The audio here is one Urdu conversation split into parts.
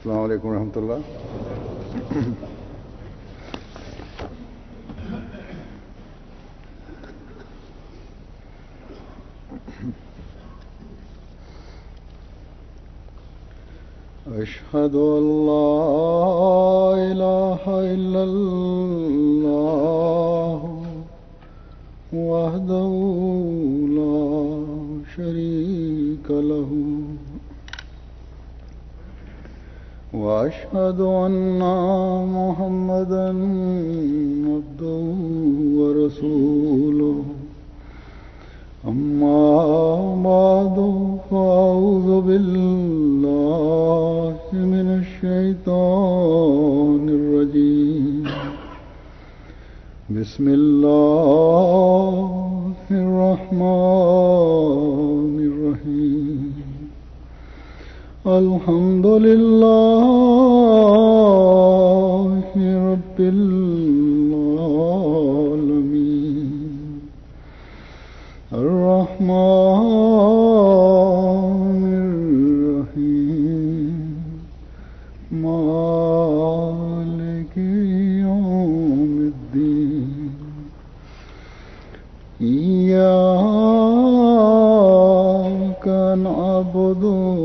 السلام علیکم ورحمۃ اللہ. اشہد ان لا الہ الا اللہ وحدہ لا شریک لہ واشهد ان محمدا عبده ورسوله اما بعد فاعوذ بالله من الشیطان الرجیم بسم اللہ الرحمن الرحیم الحمد للہ رب العالمین الرحمن الرحیم مالک یوم الدین ایاک نعبد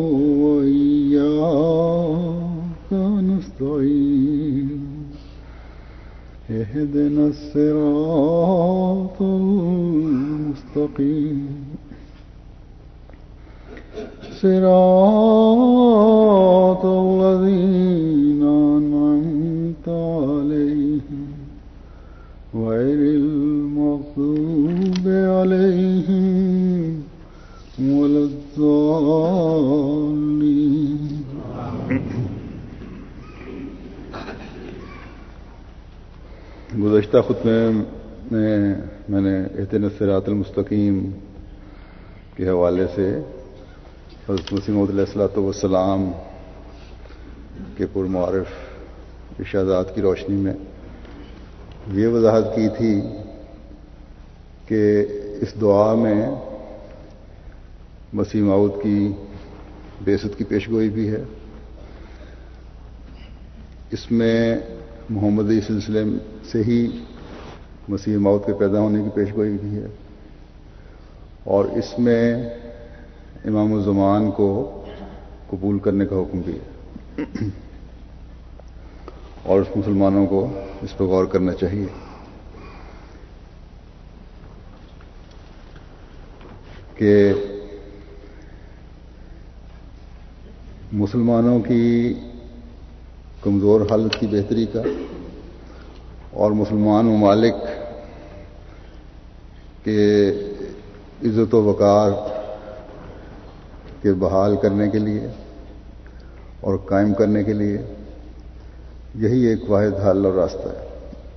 اهدنا الصراط المستقيم صراط الذين أنعمت عليهم غير المغضوب عليهم ولا الضالين. گزشتہ خطبے میں میں نے اہدنا الصراط المستقیم کے حوالے سے حضرت مسیح موعود علیہ الصلوۃ والسلام کے پرمعارف ارشادات کی روشنی میں یہ وضاحت کی تھی کہ اس دعا میں مسیح موعود کی بعثت کی پیشگوئی بھی ہے، اس میں محمدی سلسلے سے ہی مسیح موعود کے پیدا ہونے کی پیشگوئی بھی ہے، اور اس میں امام الزمان کو قبول کرنے کا حکم بھی ہے، اور اس مسلمانوں کو اس پر غور کرنا چاہیے کہ مسلمانوں کی کمزور حالت کی بہتری کا اور مسلمان ممالک کے عزت و وقار کے بحال کرنے کے لیے اور قائم کرنے کے لیے یہی ایک واحد حل اور راستہ ہے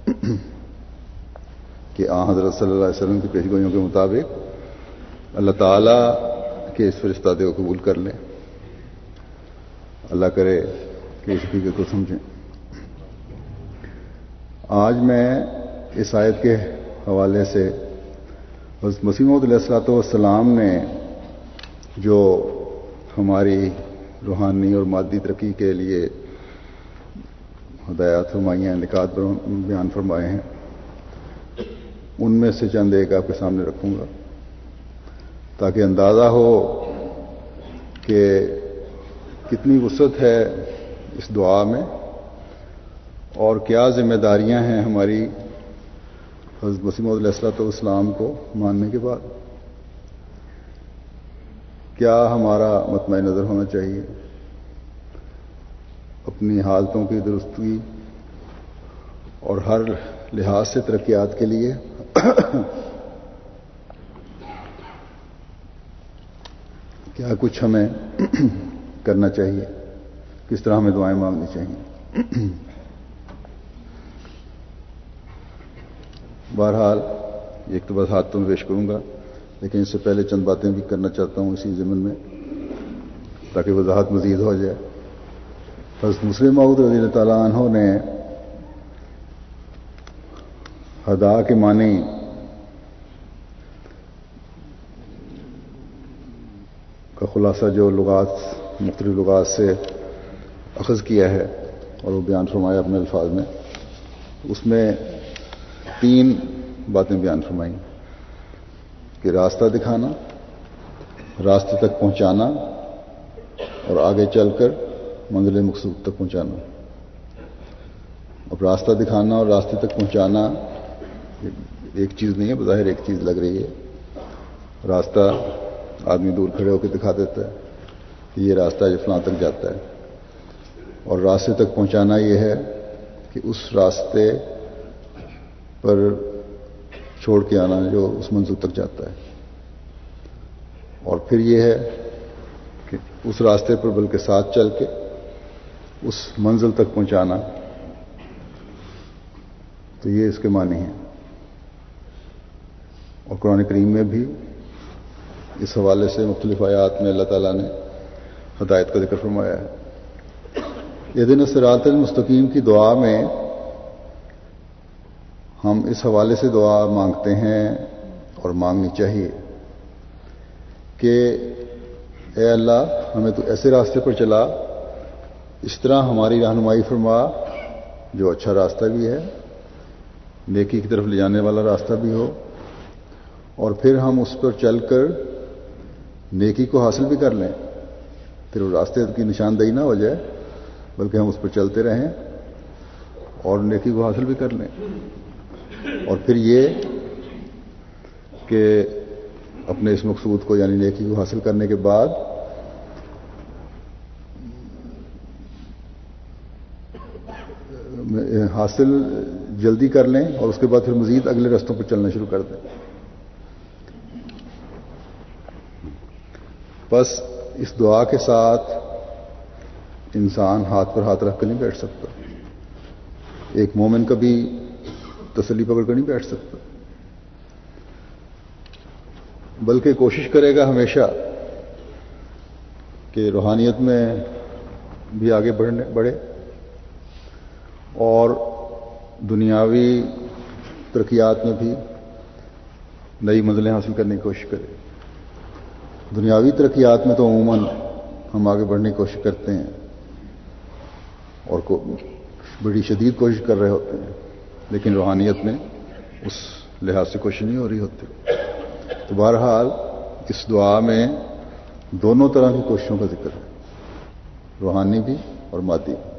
کہ حضرت صلی اللہ علیہ وسلم کی پیشگوئیوں کے مطابق اللہ تعالیٰ کے اس فرستادے کو قبول کر لیں. اللہ کرے کہ اس حقیقت کو سمجھیں. آج میں اس آیت کے حوالے سے حضرت مسیح موعود علیہ الصلوۃ والسلام نے جو ہماری روحانی اور مادی ترقی کے لیے ہدایات فرمائی ہیں، نکات بیان فرمائے ہیں، ان میں سے چند ایک آپ کے سامنے رکھوں گا تاکہ اندازہ ہو کہ کتنی وسعت ہے اس دعا میں اور کیا ذمہ داریاں ہیں ہماری حضرت مسیح موعود علیہ الصلوۃ والسلام کو ماننے کے بعد. کیا ہمارا مطمع نظر ہونا چاہیے اپنی حالتوں کی درستگی اور ہر لحاظ سے ترقیات کے لیے کیا کچھ ہمیں کرنا چاہیے، کس طرح ہمیں دعائیں مانگنی چاہیے. بہرحال ایک تو بس ہاتھوں میں پیش کروں گا، لیکن اس سے پہلے چند باتیں بھی کرنا چاہتا ہوں اسی ضمن میں تاکہ وضاحت مزید ہو جائے. حضرت مسیح موعود رضی اللہ تعالیٰ عنہ نے ہدا کے معنی کا خلاصہ جو لغات مختلف لغات سے اخذ کیا ہے اور وہ بیان فرمایا اپنے الفاظ میں، اس میں 3 باتیں بیان فرمائیں کہ راستہ دکھانا، راستے تک پہنچانا اور آگے چل کر منزل مقصود تک پہنچانا۔ اب راستہ دکھانا اور راستے تک پہنچانا ایک چیز نہیں ہے، بظاہر ایک چیز لگ رہی ہے۔ راستہ آدمی دور کھڑے ہو کے دکھا دیتا ہے کہ یہ راستہ جو فلاں تک جاتا ہے، اور راستے تک پہنچانا یہ ہے کہ اس راستے پر چھوڑ کے آنا جو اس منزل تک جاتا ہے، اور پھر یہ ہے کہ اس راستے پر بلکہ ساتھ چل کے اس منزل تک پہنچانا۔ تو یہ اس کے معنی ہیں، اور قرآن کریم میں بھی اس حوالے سے مختلف آیات میں اللہ تعالیٰ نے ہدایت کا ذکر فرمایا ہے۔ اہدنا الصراط المستقیم کی دعا میں ہم اس حوالے سے دعا مانگتے ہیں اور مانگنی چاہیے کہ اے اللہ ہمیں تو ایسے راستے پر چلا، اس طرح ہماری رہنمائی فرما جو اچھا راستہ بھی ہے، نیکی کی طرف لے جانے والا راستہ بھی ہو، اور پھر ہم اس پر چل کر نیکی کو حاصل بھی کر لیں، پھر وہ راستے کی نشاندہی نہ ہو جائے بلکہ ہم اس پر چلتے رہیں اور نیکی کو حاصل بھی کر لیں۔ اور پھر یہ کہ اپنے اس مقصود کو یعنی نیکی کو حاصل کرنے کے بعد حاصل جلدی کر لیں اور اس کے بعد پھر مزید اگلے رستوں پر چلنا شروع کر دیں۔ بس اس دعا کے ساتھ انسان ہاتھ پر ہاتھ رکھ کر نہیں بیٹھ سکتا، ایک مومن کبھی تسلی پکڑ کر نہیں بیٹھ سکتا، بلکہ کوشش کرے گا ہمیشہ کہ روحانیت میں بھی آگے بڑھے اور دنیاوی ترقیات میں بھی نئی منزلیں حاصل کرنے کی کوشش کرے۔ دنیاوی ترقیات میں تو عموماً ہم آگے بڑھنے کی کوشش کرتے ہیں اور بڑی شدید کوشش کر رہے ہوتے ہیں، لیکن روحانیت میں اس لحاظ سے کوشش نہیں ہو رہی ہوتی۔ تو بہرحال اس دعا میں دونوں طرح کی کوششوں کا ذکر ہے، روحانی بھی اور مادی بھی۔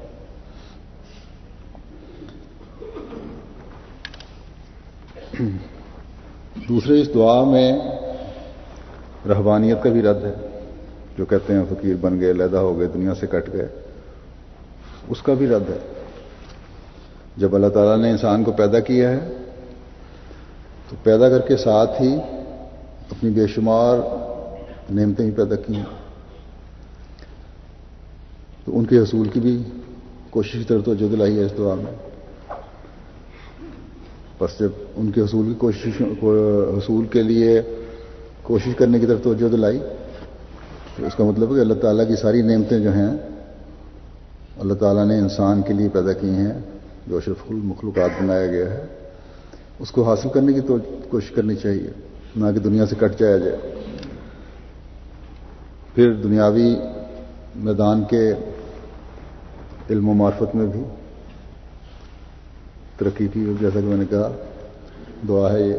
دوسرے اس دعا میں رہبانیت کا بھی رد ہے، جو کہتے ہیں فقیر بن گئے، علیحدہ ہو گئے، دنیا سے کٹ گئے، اس کا بھی رد ہے۔ جب اللہ تعالیٰ نے انسان کو پیدا کیا ہے تو پیدا کر کے ساتھ ہی اپنی بے شمار نعمتیں ہی پیدا کی ہیں، تو ان کے حصول کی بھی کوشش کی طرف توجہ دلائی ہے اس دعا میں۔ بس جب ان کے حصول کے لیے کوشش کرنے کی طرف توجہ دلائی تو اس کا مطلب ہے کہ اللہ تعالیٰ کی ساری نعمتیں جو ہیں اللہ تعالیٰ نے انسان کے لیے پیدا کی ہیں، جو اشرف المخلوقات بنایا گیا ہے، اس کو حاصل کرنے کی کوشش کرنی چاہیے، نہ کہ دنیا سے کٹ جایا جائے۔ پھر دنیاوی میدان کے علم و معرفت میں بھی ترقی کی، جیسا کہ میں نے کہا دعا ہے یہ۔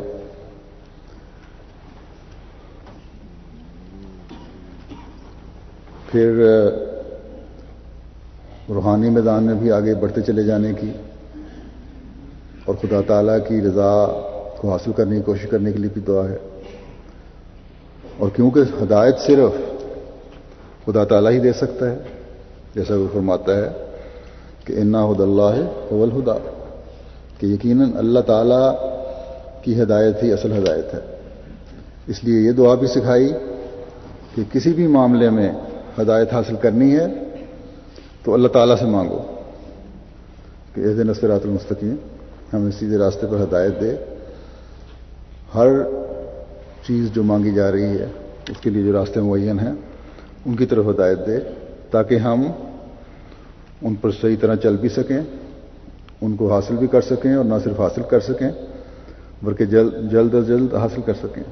پھر روحانی میدان میں بھی آگے بڑھتے چلے جانے کی اور خدا تعالیٰ کی رضا کو حاصل کرنے کی کوشش کرنے کے لیے بھی دعا ہے۔ اور کیونکہ ہدایت صرف خدا تعالیٰ ہی دے سکتا ہے، جیسا وہ فرماتا ہے کہ انا ہدی اللہ هو الہدی، کہ یقیناً اللہ تعالیٰ کی ہدایت ہی اصل ہدایت ہے۔ اس لیے یہ دعا بھی سکھائی کہ کسی بھی معاملے میں ہدایت حاصل کرنی ہے تو اللہ تعالیٰ سے مانگو کہ اہدنا الصراط المستقیم، ہمیں سیدھے راستے پر ہدایت دے۔ ہر چیز جو مانگی جا رہی ہے اس کے لیے جو راستے معین ہیں ان کی طرف ہدایت دے، تاکہ ہم ان پر صحیح طرح چل بھی سکیں، ان کو حاصل بھی کر سکیں، اور نہ صرف حاصل کر سکیں بلکہ جلد از جلد حاصل کر سکیں۔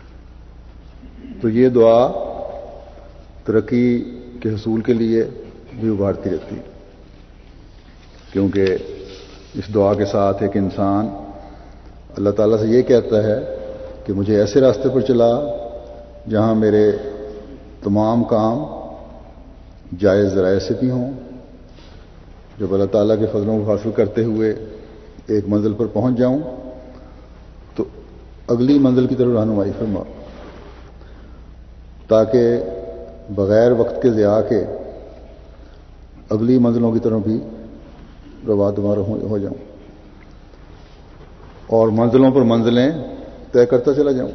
تو یہ دعا ترقی کے حصول کے لیے بھی ابھارتی رہتی ہے، کیونکہ اس دعا کے ساتھ ایک انسان اللہ تعالیٰ سے یہ کہتا ہے کہ مجھے ایسے راستے پر چلا جہاں میرے تمام کام جائز ذرائع سے بھی ہوں۔ جب اللہ تعالیٰ کے فضلوں کو حاصل کرتے ہوئے ایک منزل پر پہنچ جاؤں تو اگلی منزل کی طرف رہنمائی فرما، تاکہ بغیر وقت کے ضیاع کے اگلی منزلوں کی طرف بھی رواں دمار ہو جاؤں اور منزلوں پر منزلیں طے کرتا چلا جاؤں۔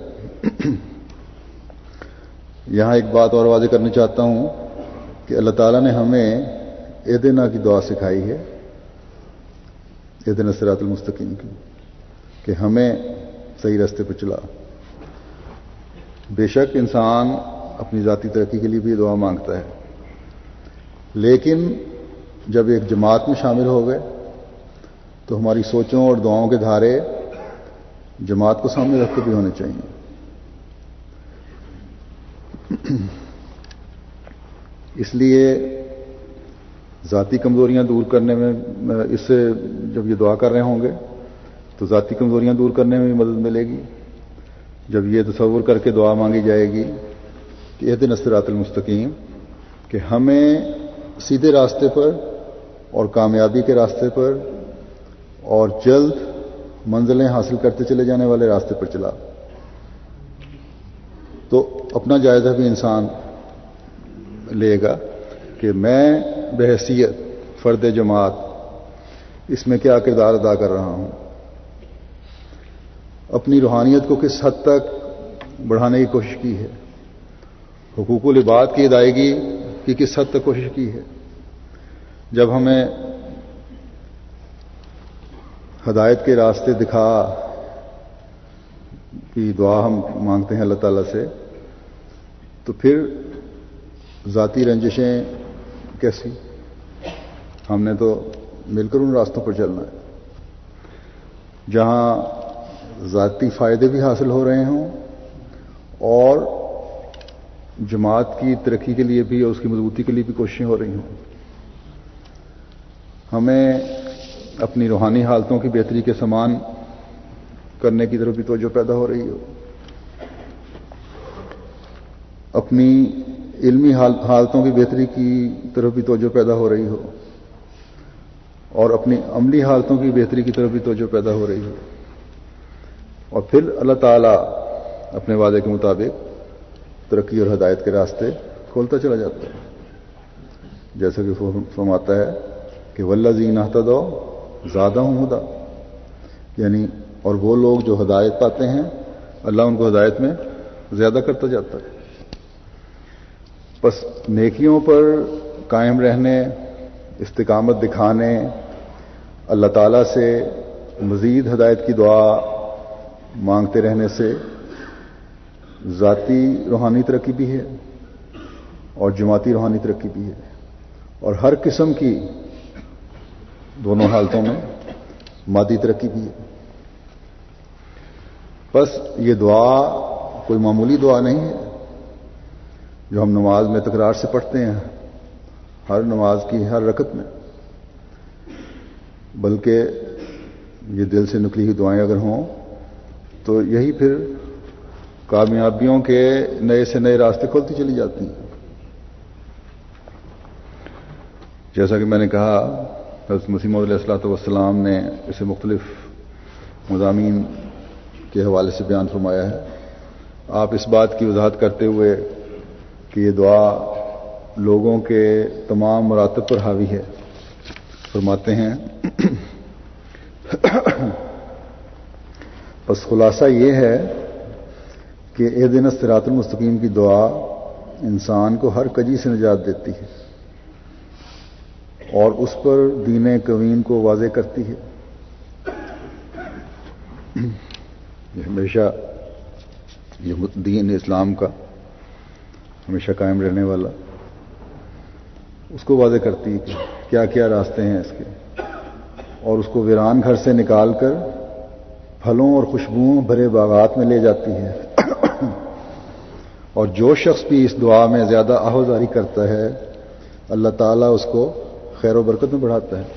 یہاں ایک بات اور واضح کرنا چاہتا ہوں کہ اللہ تعالیٰ نے ہمیں اہدنا کی دعا سکھائی ہے، اہدنا الصراط المستقیم کی، کہ ہمیں صحیح راستے پر چلا۔ بے شک انسان اپنی ذاتی ترقی کے لیے بھی دعا مانگتا ہے، لیکن جب ایک جماعت میں شامل ہو گئے تو ہماری سوچوں اور دعاؤں کے دھارے جماعت کو سامنے رکھ کے بھی ہونے چاہیے۔ اس لیے ذاتی کمزوریاں دور کرنے میں، اس سے جب یہ دعا کر رہے ہوں گے تو ذاتی کمزوریاں دور کرنے میں بھی مدد ملے گی۔ جب یہ تصور کر کے دعا مانگی جائے گی کہ اہدنا الصراط المستقیم، کہ ہمیں سیدھے راستے پر اور کامیابی کے راستے پر اور جلد منزلیں حاصل کرتے چلے جانے والے راستے پر چلا، تو اپنا جائزہ بھی انسان لے گا کہ میں بحیثیت فرد جماعت اس میں کیا کردار ادا کر رہا ہوں، اپنی روحانیت کو کس حد تک بڑھانے کی کوشش کی ہے، حقوق العباد کی ادائیگی کی کس حد تک کوشش کی ہے۔ جب ہمیں ہدایت کے راستے دکھا کی دعا ہم مانگتے ہیں اللہ تعالیٰ سے، تو پھر ذاتی رنجشیں کیسی؟ ہم نے تو مل کر ان راستوں پر چلنا ہے جہاں ذاتی فائدے بھی حاصل ہو رہے ہوں اور جماعت کی ترقی کے لیے بھی اور اس کی مضبوطی کے لیے بھی کوششیں ہو رہی ہوں۔ ہمیں اپنی روحانی حالتوں کی بہتری کے سامان کرنے کی طرف بھی توجہ پیدا ہو رہی ہو، اپنی علمی حالتوں کی بہتری کی طرف بھی توجہ پیدا ہو رہی ہو، اور اپنی عملی حالتوں کی بہتری کی طرف بھی توجہ پیدا ہو رہی ہو، اور پھر اللہ تعالیٰ اپنے وعدے کے مطابق ترقی اور ہدایت کے راستے کھولتا چلا جاتا ہے، جیسا کہ فرماتا ہے کہ والذین اہتدوا زادہم ھدی، یعنی اور وہ لوگ جو ہدایت پاتے ہیں اللہ ان کو ہدایت میں زیادہ کرتا جاتا ہے۔ بس نیکیوں پر قائم رہنے، استقامت دکھانے، اللہ تعالیٰ سے مزید ہدایت کی دعا مانگتے رہنے سے ذاتی روحانی ترقی بھی ہے اور جماعتی روحانی ترقی بھی ہے، اور ہر قسم کی دونوں حالتوں میں مادی ترقی بھی ہے۔ بس یہ دعا کوئی معمولی دعا نہیں ہے جو ہم نماز میں تکرار سے پڑھتے ہیں ہر نماز کی ہر رکعت میں، بلکہ یہ دل سے نکلی ہوئی دعائیں اگر ہوں تو یہی پھر کامیابیوں کے نئے سے نئے راستے کھولتی چلی جاتی ہیں۔ جیسا کہ میں نے کہا حضرت مسیح موعود علیہ الصلوۃ والسلام نے اسے مختلف مضامین کے حوالے سے بیان فرمایا ہے۔ آپ اس بات کی وضاحت کرتے ہوئے کہ یہ دعا لوگوں کے تمام مراتب پر حاوی ہے فرماتے ہیں بس خلاصہ یہ ہے کہ اہدنا الصراط المستقیم کی دعا انسان کو ہر کجی سے نجات دیتی ہے اور اس پر دین قویم کو واضح کرتی ہے۔ یہ ہمیشہ یہ دین اسلام کا ہمیشہ قائم رہنے والا اس کو واضح کرتی ہے کہ کیا کیا راستے ہیں اس کے، اور اس کو ویران گھر سے نکال کر پھلوں اور خوشبوؤں بھرے باغات میں لے جاتی ہے۔ اور جو شخص بھی اس دعا میں زیادہ آہوزاری کرتا ہے اللہ تعالیٰ اس کو خیر و برکت میں بڑھاتا ہے.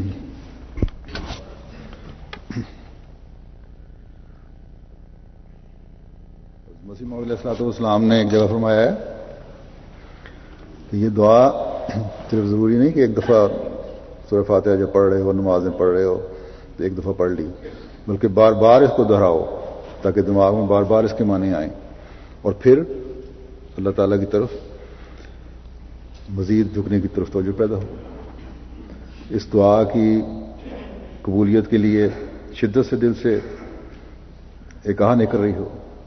مسیح موعود علیہ الصلوۃ والسلام نے ایک جگہ فرمایا ہے کہ یہ دعا صرف ضروری نہیں کہ ایک دفعہ سورہ فاتحہ جب پڑھ رہے ہو، نمازیں پڑھ رہے ہو تو ایک دفعہ پڑھ لی، بلکہ بار بار اس کو دہراؤ تاکہ دماغ میں بار بار اس کے معنی آئیں اور پھر اللہ تعالیٰ کی طرف مزید جھکنے کی طرف توجہ پیدا ہو. اس دعا کی قبولیت کے لیے شدت سے دل سے ایک آہ نکل رہی ہو.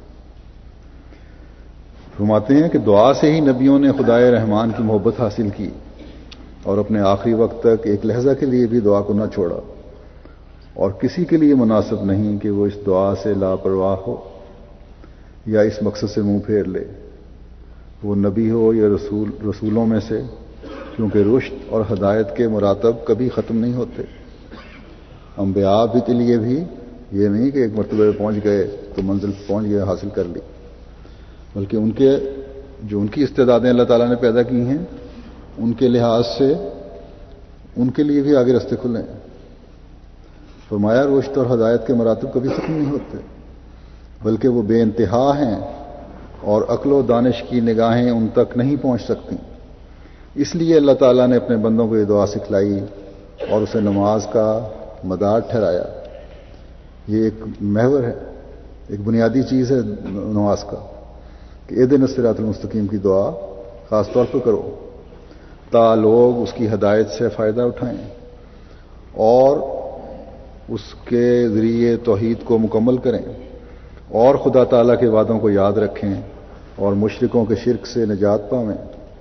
فرماتے ہیں کہ دعا سے ہی نبیوں نے خدائے رحمان کی محبت حاصل کی اور اپنے آخری وقت تک ایک لحظہ کے لیے بھی دعا کو نہ چھوڑا، اور کسی کے لیے مناسب نہیں کہ وہ اس دعا سے لاپرواہ ہو یا اس مقصد سے منہ پھیر لے، وہ نبی ہو یا رسولوں میں سے، کیونکہ رشد اور ہدایت کے مراتب کبھی ختم نہیں ہوتے. انبیاء بھی کے لیے بھی یہ نہیں کہ ایک مرتبہ پہنچ گئے تو منزل پہنچ گئے حاصل کر لی، بلکہ ان کی استعدادیں اللہ تعالیٰ نے پیدا کی ہیں ان کے لحاظ سے ان کے لیے بھی آگے راستے کھلے ہیں. فرمایا رشد اور ہدایت کے مراتب کبھی ختم نہیں ہوتے بلکہ وہ بے انتہا ہیں اور عقل و دانش کی نگاہیں ان تک نہیں پہنچ سکتی. اس لیے اللہ تعالیٰ نے اپنے بندوں کو یہ دعا سکھلائی اور اسے نماز کا مدار ٹھہرایا. یہ ایک محور ہے، ایک بنیادی چیز ہے نماز کا کہ اہدنا الصراط المستقیم کی دعا خاص طور پر کرو تا لوگ اس کی ہدایت سے فائدہ اٹھائیں اور اس کے ذریعے توحید کو مکمل کریں اور خدا تعالیٰ کے وعدوں کو یاد رکھیں اور مشرکوں کے شرک سے نجات پاویں.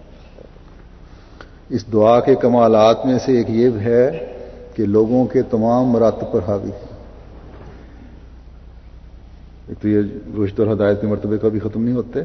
اس دعا کے کمالات میں سے ایک یہ ہے کہ لوگوں کے تمام مراتب پر حاوی ہے. ایک تو یہ رشد اور ہدایت کے مرتبے کبھی ختم نہیں ہوتے،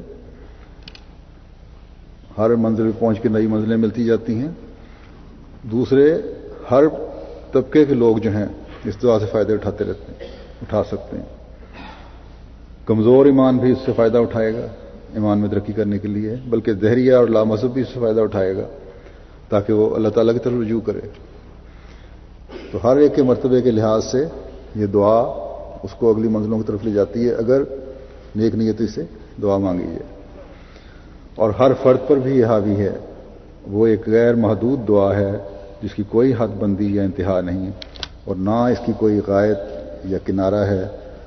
ہر منزل پہ پہنچ کے نئی منزلیں ملتی جاتی ہیں. دوسرے، ہر طبقے کے لوگ جو ہیں اس دعا سے فائدے اٹھاتے رہتے ہیں، اٹھا سکتے ہیں. کمزور ایمان بھی اس سے فائدہ اٹھائے گا ایمان میں ترقی کرنے کے لیے، بلکہ دہریہ اور لامذہب بھی اس سے فائدہ اٹھائے گا تاکہ وہ اللہ تعالیٰ کی طرف رجوع کرے. تو ہر ایک کے مرتبے کے لحاظ سے یہ دعا اس کو اگلی منزلوں کی طرف لے جاتی ہے اگر نیک نیتی سے دعا مانگی جائے. اور ہر فرد پر بھی یہ حاوی ہے. وہ ایک غیر محدود دعا ہے جس کی کوئی حد بندی یا انتہا نہیں اور نہ اس کی کوئی غایت یا کنارہ ہے،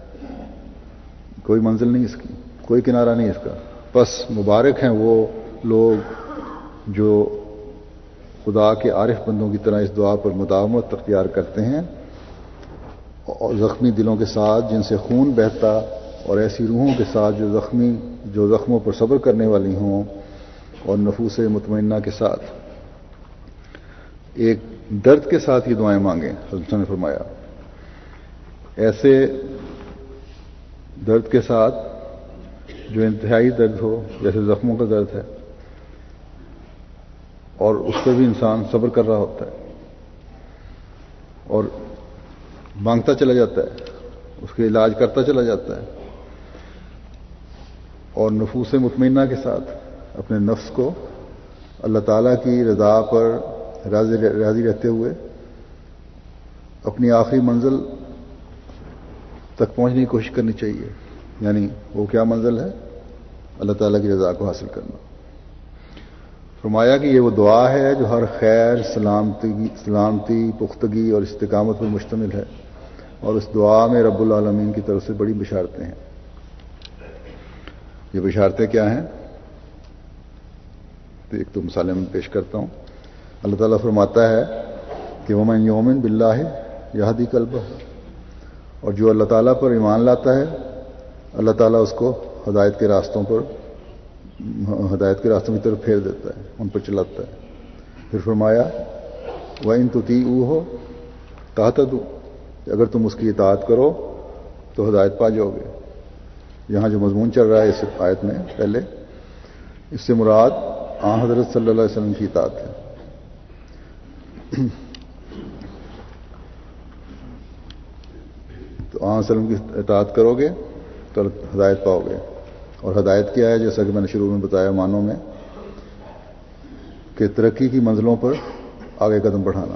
کوئی منزل نہیں اس کی، کوئی کنارہ نہیں اس کا. بس مبارک ہیں وہ لوگ جو خدا کے عارف بندوں کی طرح اس دعا پر مداومت اختیار کرتے ہیں اور زخمی دلوں کے ساتھ جن سے خون بہتا اور ایسی روحوں کے ساتھ جو زخموں پر صبر کرنے والی ہوں اور نفوس مطمئنہ کے ساتھ ایک درد کے ساتھ یہ دعائیں مانگیں. حضرت نے فرمایا ایسے درد کے ساتھ جو انتہائی درد ہو جیسے زخموں کا درد ہے اور اس پر بھی انسان صبر کر رہا ہوتا ہے اور مانگتا چلا جاتا ہے، اس کے علاج کرتا چلا جاتا ہے اور نفوس مطمئنہ کے ساتھ اپنے نفس کو اللہ تعالیٰ کی رضا پر راضی رہتے ہوئے اپنی آخری منزل تک پہنچنے کی کوشش کرنی چاہیے. یعنی وہ کیا منزل ہے؟ اللہ تعالیٰ کی رضا کو حاصل کرنا. فرمایا کہ یہ وہ دعا ہے جو ہر خیر، سلامتی، پختگی اور استقامت پر مشتمل ہے اور اس دعا میں رب العالمین کی طرف سے بڑی بشارتیں ہیں. یہ بشارتیں کیا ہیں؟ تو ایک تو مثالیں میں پیش کرتا ہوں. اللہ تعالیٰ فرماتا ہے کہ وَمَن یُؤْمِن بِاللَّهِ یَهْدِ قَلْبَهُ، اور جو اللہ تعالیٰ پر ایمان لاتا ہے اللہ تعالیٰ اس کو ہدایت کے راستوں کی طرف پھیر دیتا ہے، ان پر چلاتا ہے. پھر فرمایا وَإِن تُطِيعُوهُ تَهْتَدُوا، اگر تم اس کی اطاعت کرو تو ہدایت پا جاؤ گے. یہاں جو مضمون چل رہا ہے اس آیت میں پہلے، اس سے مراد حضرت صلی اللہ علیہ وسلم کی اطاعت ہے. تو وسلم کی اطاعت کرو گے تو ہدایت پاؤ گے. اور ہدایت کیا ہے؟ جیسا کہ میں نے شروع میں بتایا معنوں میں کہ ترقی کی منزلوں پر آگے قدم بڑھانا،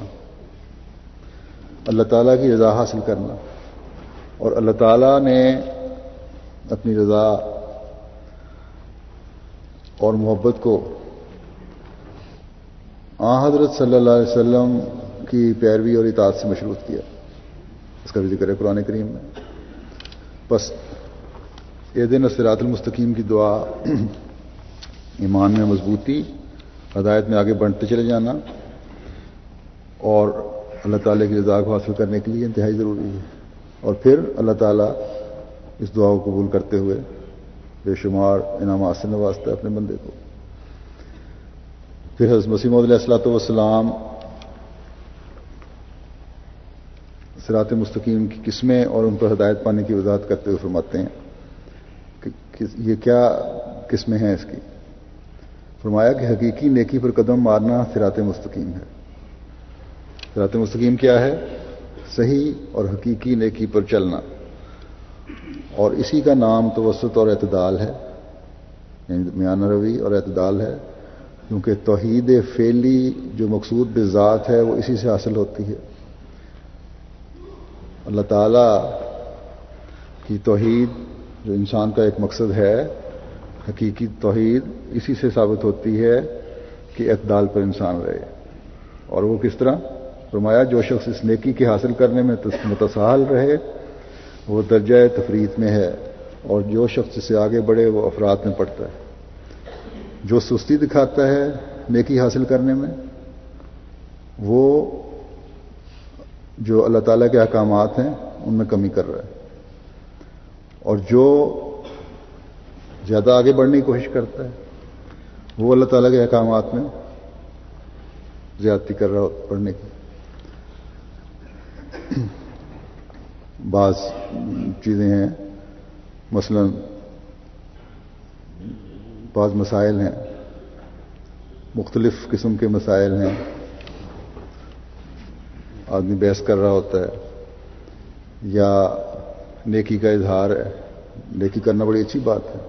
اللہ تعالیٰ کی رضا حاصل کرنا، اور اللہ تعالیٰ نے اپنی رضا اور محبت کو حضرت صلی اللہ علیہ وسلم کی پیروی اور اطاعت سے مشروط کیا. اس کا بھی ذکر ہے قرآن کریم میں. بس اہدنا الصراط المستقیم کی دعا ایمان میں مضبوطی، ہدایت میں آگے بڑھتے چلے جانا اور اللہ تعالیٰ کی رضا کو حاصل کرنے کے لیے انتہائی ضروری ہے. اور پھر اللہ تعالیٰ اس دعا کو قبول کرتے ہوئے بے شمار انعامات سے نوازتا ہے اپنے بندے کو. پھر حضرت مسیح موعود علیہ الصلوۃ والسلام صراط مستقیم کی قسمیں اور ان پر ہدایت پانے کی وضاحت کرتے ہوئے فرماتے ہیں کہ یہ کیا قسمیں ہیں اس کی. فرمایا کہ حقیقی نیکی پر قدم مارنا صراط مستقیم ہے. صراط مستقیم کیا ہے؟ صحیح اور حقیقی نیکی پر چلنا، اور اسی کا نام توسط اور اعتدال ہے، یعنی میانہ روی اور اعتدال ہے، کیونکہ توحید فعلی جو مقصود بذات ہے وہ اسی سے حاصل ہوتی ہے. اللہ تعالیٰ کی توحید جو انسان کا ایک مقصد ہے، حقیقی توحید اسی سے ثابت ہوتی ہے کہ اعتدال پر انسان رہے. اور وہ کس طرح؟ فرمایا جو شخص اس نیکی کے حاصل کرنے میں متساہل رہے وہ درجہ تفریط میں ہے، اور جو شخص اسے آگے بڑھے وہ افراط میں پڑتا ہے. جو سستی دکھاتا ہے نیکی حاصل کرنے میں وہ جو اللہ تعالیٰ کے احکامات ہیں ان میں کمی کر رہا ہے، اور جو زیادہ آگے بڑھنے کی کوشش کرتا ہے وہ اللہ تعالیٰ کے احکامات میں زیادتی کر رہا پڑھنے کی. بعض چیزیں ہیں، مثلا بعض مسائل ہیں، مختلف قسم کے مسائل ہیں، آدمی بحث کر رہا ہوتا ہے یا نیکی کا اظہار ہے. نیکی کرنا بڑی اچھی بات ہے،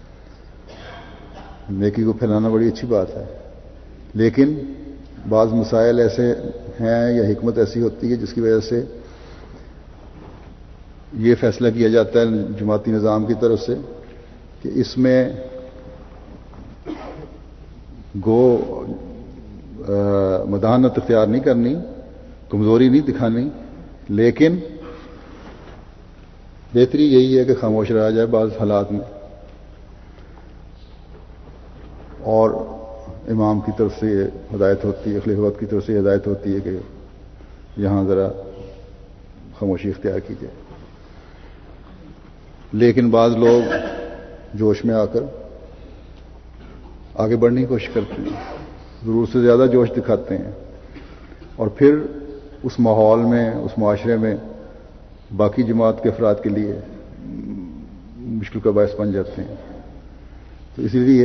نیکی کو پھیلانا بڑی اچھی بات ہے، لیکن بعض مسائل ایسے ہیں یا حکمت ایسی ہوتی ہے جس کی وجہ سے یہ فیصلہ کیا جاتا ہے جماعتی نظام کی طرف سے کہ اس میں گو مداحنت اختیار نہیں کرنی، کمزوری نہیں دکھانی، لیکن بہتری یہی ہے کہ خاموش رہا جائے بعض حالات میں. اور امام کی طرف سے یہ ہدایت ہوتی ہے، خلیفہ کی طرف سے یہ ہدایت ہوتی ہے کہ یہاں ذرا خاموشی اختیار کی جائے. لیکن بعض لوگ جوش میں آ کر آگے بڑھنے کی کوشش کرتے ہیں، ضرور سے زیادہ جوش دکھاتے ہیں، اور پھر اس ماحول میں، اس معاشرے میں باقی جماعت کے افراد کے لیے مشکل کا باعث بن جاتے ہیں. تو اسی لیے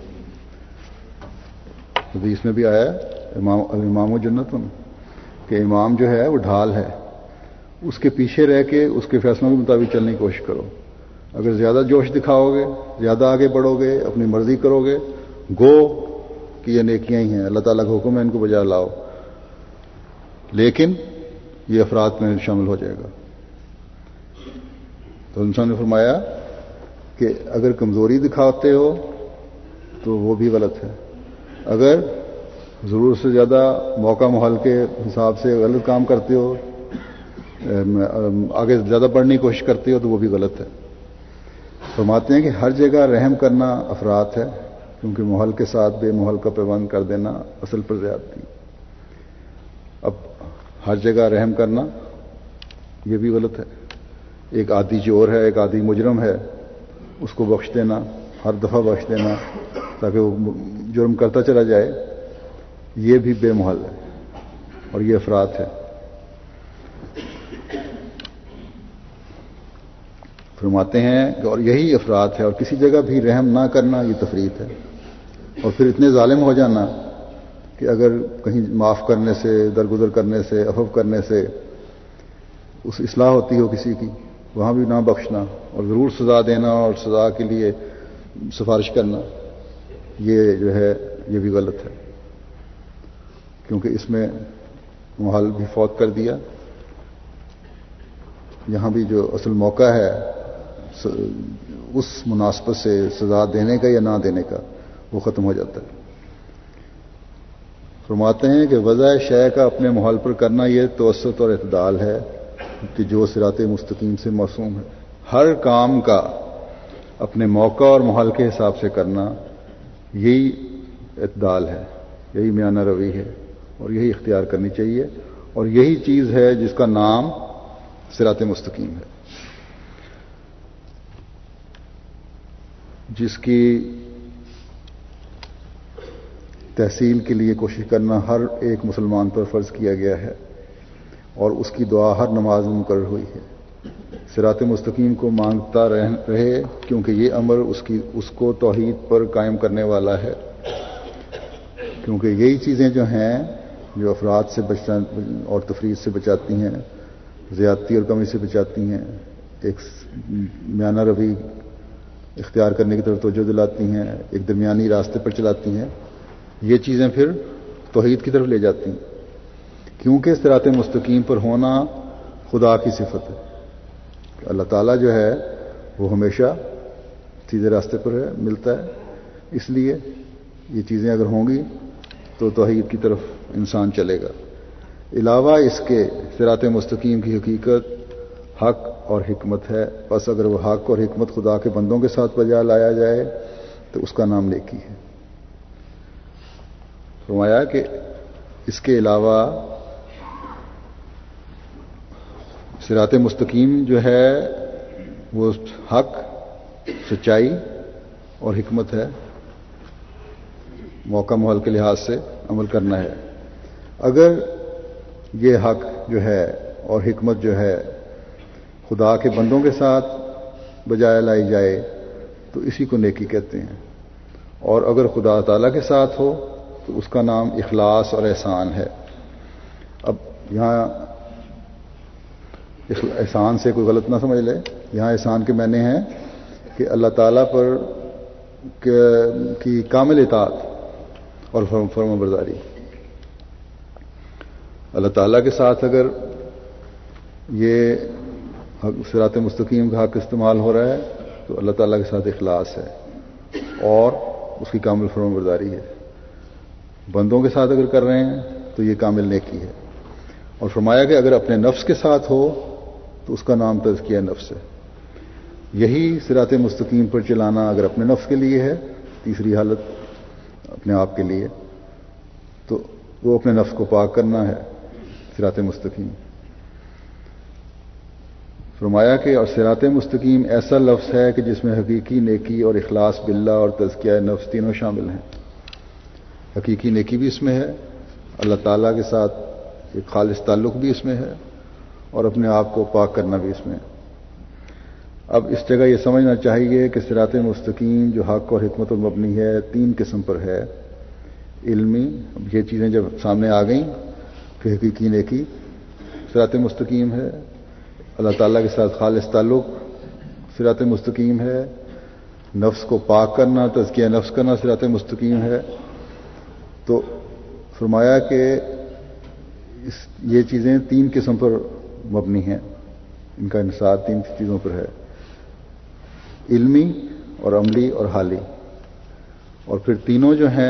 حدیث میں بھی آیا امام و جنتن کہ امام جو ہے وہ ڈھال ہے، اس کے پیچھے رہ کے اس کے فیصلوں کے مطابق چلنے کی کوشش کرو. اگر زیادہ جوش دکھاؤ گے، زیادہ آگے بڑھو گے، اپنی مرضی کرو گے، گو کہ یہ نیکیاں ہی ہیں، اللہ تعالیٰ کا حکم ہے ان کو بجا لاؤ، لیکن یہ افراد میں شامل ہو جائے گا. تو انسان نے فرمایا کہ اگر کمزوری دکھاتے ہو تو وہ بھی غلط ہے، اگر ضرورت سے زیادہ موقع محل کے حساب سے غلط کام کرتے ہو، آگے زیادہ بڑھنے کی کوشش کرتے ہو تو وہ بھی غلط ہے. فرماتے ہیں کہ ہر جگہ رحم کرنا افراط ہے، کیونکہ محل کے ساتھ بے محل کا پیوند کر دینا اصل پر زیادتی. اب ہر جگہ رحم کرنا یہ بھی غلط ہے. ایک عادی چور ہے، ایک عادی مجرم ہے، اس کو بخش دینا، ہر دفعہ بخش دینا تاکہ وہ جرم کرتا چلا جائے، یہ بھی بے محل ہے اور یہ افراط ہے. فرماتے ہیں کہ اور یہی افراط ہے، اور کسی جگہ بھی رحم نہ کرنا یہ تفریط ہے. اور پھر اتنے ظالم ہو جانا کہ اگر کہیں معاف کرنے سے، درگزر کرنے سے، عفو کرنے سے اس اصلاح ہوتی ہو کسی کی، وہاں بھی نہ بخشنا اور ضرور سزا دینا اور سزا کے لیے سفارش کرنا، یہ جو ہے یہ بھی غلط ہے. کیونکہ اس میں محل بھی فوت کر دیا. یہاں بھی جو اصل موقع ہے اس مناسبت سے سزا دینے کا یا نہ دینے کا وہ ختم ہو جاتا ہے. فرماتے ہیں کہ وضع شے کا اپنے محل پر کرنا یہ توسط اور اعتدال ہے کہ جو صراط مستقیم سے معصوم ہے. ہر کام کا اپنے موقع اور محل کے حساب سے کرنا یہی اعتدال ہے, یہی میانہ روی ہے, اور یہی اختیار کرنی چاہیے, اور یہی چیز ہے جس کا نام صراط مستقیم ہے, جس کی تحصیل کے لیے کوشش کرنا ہر ایک مسلمان پر فرض کیا گیا ہے, اور اس کی دعا ہر نماز میں مقرر ہوئی ہے. صراط مستقیم کو مانگتا رہے کیونکہ یہ امر اس کو توحید پر قائم کرنے والا ہے, کیونکہ یہی چیزیں جو ہیں جو افراد سے اور تفرید سے بچاتی ہیں, زیادتی اور کمی سے بچاتی ہیں, ایک میانہ روی اختیار کرنے کی طرف توجہ دلاتی ہیں, ایک درمیانی راستے پر چلاتی ہیں. یہ چیزیں پھر توحید کی طرف لے جاتی ہیں, کیونکہ صراط مستقیم پر ہونا خدا کی صفت ہے. اللہ تعالیٰ جو ہے وہ ہمیشہ سیدھے راستے پر ہے, ملتا ہے. اس لیے یہ چیزیں اگر ہوں گی تو توحید کی طرف انسان چلے گا. علاوہ اس کے صراط مستقیم کی حقیقت حق اور حکمت ہے. بس اگر وہ حق اور حکمت خدا کے بندوں کے ساتھ بجا لایا جائے تو اس کا نام نیکی ہے. فرمایا کہ اس کے علاوہ صراط مستقیم جو ہے وہ حق, سچائی اور حکمت ہے, موقع محل کے لحاظ سے عمل کرنا ہے. اگر یہ حق جو ہے اور حکمت جو ہے خدا کے بندوں کے ساتھ بجائے لائی جائے تو اسی کو نیکی کہتے ہیں, اور اگر خدا تعالیٰ کے ساتھ ہو تو اس کا نام اخلاص اور احسان ہے. اب یہاں احسان سے کوئی غلط نہ سمجھ لے, یہاں احسان کے معنی ہیں کہ اللہ تعالیٰ پر کی کامل اطاعت اور فرما برداری. اللہ تعالیٰ کے ساتھ اگر یہ صراط مستقیم کا حق استعمال ہو رہا ہے تو اللہ تعالیٰ کے ساتھ اخلاص ہے اور اس کی کامل فرما برداری ہے. بندوں کے ساتھ اگر کر رہے ہیں تو یہ کامل نیکی ہے. اور فرمایا کہ اگر اپنے نفس کے ساتھ ہو تو اس کا نام تزکیہ نفس ہے. یہی صراط مستقیم پر چلانا اگر اپنے نفس کے لیے ہے, تیسری حالت اپنے آپ کے لیے, تو وہ اپنے نفس کو پاک کرنا ہے صراط مستقیم. فرمایا کہ اور صراط مستقیم ایسا لفظ ہے کہ جس میں حقیقی نیکی اور اخلاص باللہ اور تزکیہ نفس تینوں شامل ہیں. حقیقی نیکی بھی اس میں ہے, اللہ تعالیٰ کے ساتھ ایک خالص تعلق بھی اس میں ہے, اور اپنے آپ کو پاک کرنا بھی اس میں ہے. اب اس جگہ یہ سمجھنا چاہیے کہ صراط مستقیم جو حق اور حکمت پر مبنی ہے تین قسم پر ہے. علمی, اب یہ چیزیں جب سامنے آ گئیں کہ حقیقی نیکی صراط مستقیم ہے, اللہ تعالیٰ کے ساتھ خالص تعلق صراط مستقیم ہے, نفس کو پاک کرنا تزکیہ نفس کرنا صراط مستقیم ہے, تو فرمایا کہ یہ چیزیں تین قسم پر مبنی ہیں, ان کا انحصار تین چیزوں پر ہے, علمی اور عملی اور حالی. اور پھر تینوں جو ہیں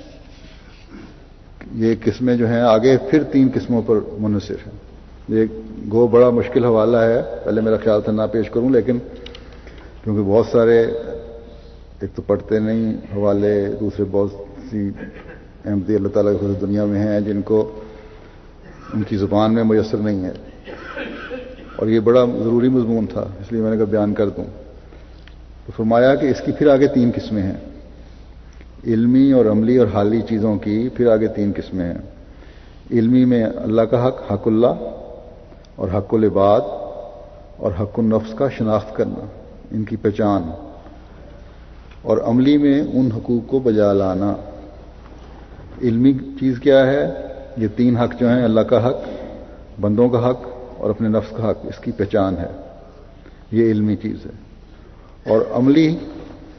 یہ قسمیں جو ہیں آگے پھر تین قسموں پر منحصر ہیں. یہ گو بڑا مشکل حوالہ ہے, پہلے میرا خیال تھا نہ پیش کروں, لیکن کیونکہ بہت سارے ایک تو پڑھتے نہیں حوالے, دوسرے بہت سی احمدی اللہ تعالیٰ کی دنیا میں ہیں جن کو ان کی زبان میں میسر نہیں ہے, اور یہ بڑا ضروری مضمون تھا اس لیے میں نے کہا بیان کر دوں. تو فرمایا کہ اس کی پھر آگے تین قسمیں ہیں, علمی اور عملی اور حالی چیزوں کی پھر آگے تین قسمیں ہیں. علمی میں اللہ کا حق, حق اللہ اور حق العباد اور حق النفس کا شناخت کرنا, ان کی پہچان, اور عملی میں ان حقوق کو بجا لانا. علمی چیز کیا ہے؟ یہ تین حق جو ہیں, اللہ کا حق, بندوں کا حق اور اپنے نفس کا حق, اس کی پہچان ہے, یہ علمی چیز ہے. اور عملی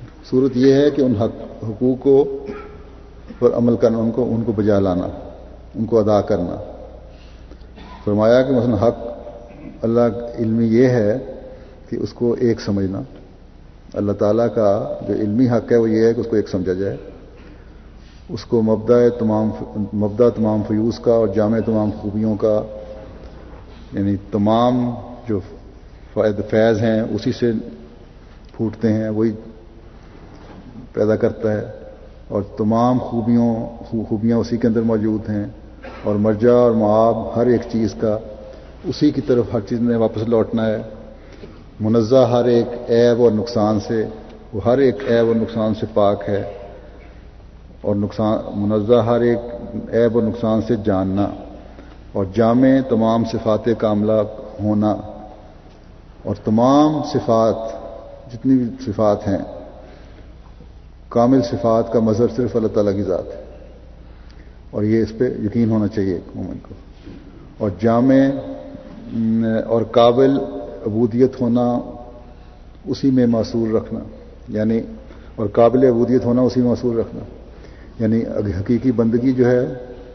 صورت یہ ہے کہ ان حقوق کو پر عمل کرنا, ان کو بجا لانا, ان کو ادا کرنا. فرمایا کہ مثلا حق اللہ علمی یہ ہے کہ اس کو ایک سمجھنا. اللہ تعالیٰ کا جو علمی حق ہے وہ یہ ہے کہ اس کو ایک سمجھا جائے. اس کو مبدا تمام فیوز کا اور جامع تمام خوبیوں کا، یعنی تمام جو فیض ہیں اسی سے پھوٹتے ہیں، وہی پیدا کرتا ہے، اور تمام خوبیاں اسی کے اندر موجود ہیں، اور مرجع اور معاب ہر ایک چیز کا اسی کی طرف ہر چیز نے واپس لوٹنا ہے. منزہ ہر ایک عیب اور نقصان سے، وہ ہر ایک عیب اور نقصان سے پاک ہے، اور منزہ ہر ایک عیب اور نقصان سے جاننا، اور جامع تمام صفات کاملہ ہونا. اور تمام صفات جتنی بھی صفات ہیں، کامل صفات کا مظہر صرف اللہ تعالیٰ کی ذات ہے، اور یہ اس پہ یقین ہونا چاہیے ایک مومن کو. اور جامع اور قابل عبودیت ہونا اسی میں معصور رکھنا، یعنی اور قابل عبودیت ہونا اسی میں معصور رکھنا، یعنی حقیقی بندگی جو ہے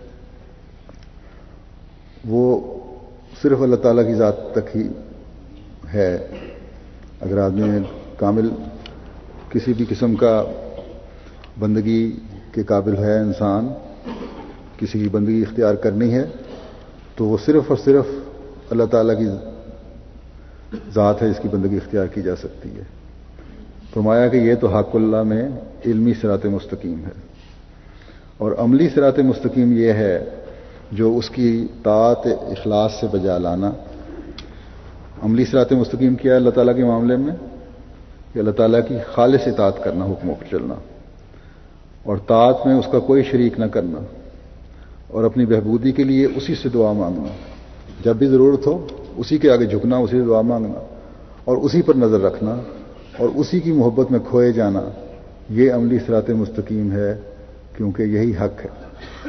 وہ صرف اللہ تعالیٰ کی ذات تک ہی ہے. اگر آدمی کامل کسی بھی قسم کا بندگی کے قابل ہے، انسان کسی کی بندگی اختیار کرنی ہے تو وہ صرف اور صرف اللہ تعالیٰ کی ذات ہے جس کی بندگی اختیار کی جا سکتی ہے. فرمایا کہ یہ تو حق اللہ میں علمی صراط مستقیم ہے، اور عملی صراط مستقیم یہ ہے جو اس کی طاعت اخلاص سے بجا لانا. عملی صراط مستقیم کیا ہے اللہ تعالیٰ کے معاملے میں؟ کہ اللہ تعالیٰ کی خالص اطاعت کرنا، حکموں پر چلنا، اور طاعت میں اس کا کوئی شریک نہ کرنا، اور اپنی بہبودی کے لیے اسی سے دعا مانگنا. جب بھی ضرورت ہو اسی کے آگے جھکنا، اسی سے دعا مانگنا، اور اسی پر نظر رکھنا، اور اسی کی محبت میں کھوئے جانا. یہ عملی صراط مستقیم ہے، کیونکہ یہی حق ہے.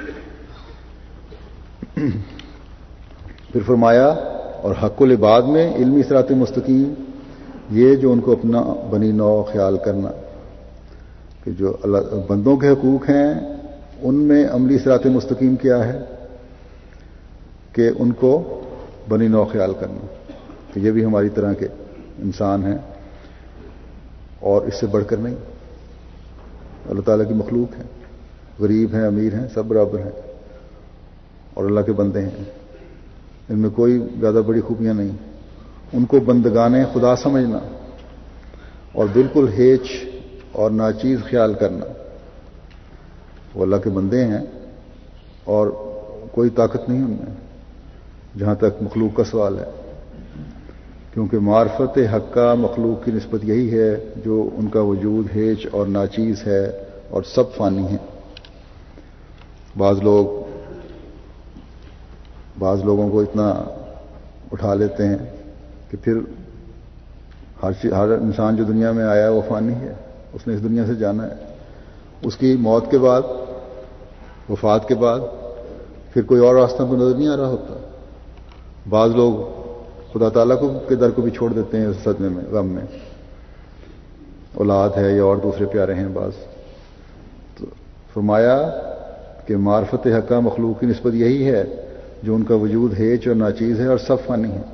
پھر فرمایا اور حق العباد میں علمی صراط مستقیم یہ جو ان کو اپنا بنی نوع خیال کرنا، کہ جو اللہ بندوں کے حقوق ہیں ان میں عملی صراط مستقیم کیا ہے کہ ان کو بنی نوع خیال کرنا، کہ یہ بھی ہماری طرح کے انسان ہیں اور اس سے بڑھ کر نہیں. اللہ تعالیٰ کی مخلوق ہیں، غریب ہیں، امیر ہیں، سب برابر ہیں، اور اللہ کے بندے ہیں. ان میں کوئی زیادہ بڑی خوبیاں نہیں. ان کو بندگان خدا سمجھنا اور بالکل ہیچ اور ناچیز خیال کرنا. وہ اللہ کے بندے ہیں اور کوئی طاقت نہیں ان میں، جہاں تک مخلوق کا سوال ہے، کیونکہ معرفت حق کا مخلوق کی نسبت یہی ہے جو ان کا وجود ہیچ اور ناچیز ہے اور سب فانی ہیں. بعض لوگوں کو اتنا اٹھا لیتے ہیں کہ پھر ہر انسان جو دنیا میں آیا ہے وہ فانی ہے، اس نے اس دنیا سے جانا ہے. اس کی موت کے بعد، وفات کے بعد پھر کوئی اور راستہ کو نظر نہیں آ رہا ہوتا. بعض لوگ خدا تعالیٰ کے در کو بھی چھوڑ دیتے ہیں اس صدمے میں، غم میں. اولاد ہے یا اور دوسرے پیارے ہیں بعض. تو فرمایا کہ معرفت حقہ مخلوق کی نسبت یہی ہے جو ان کا وجود ہیچ اور ناچیز ہے اور سب فانی ہے.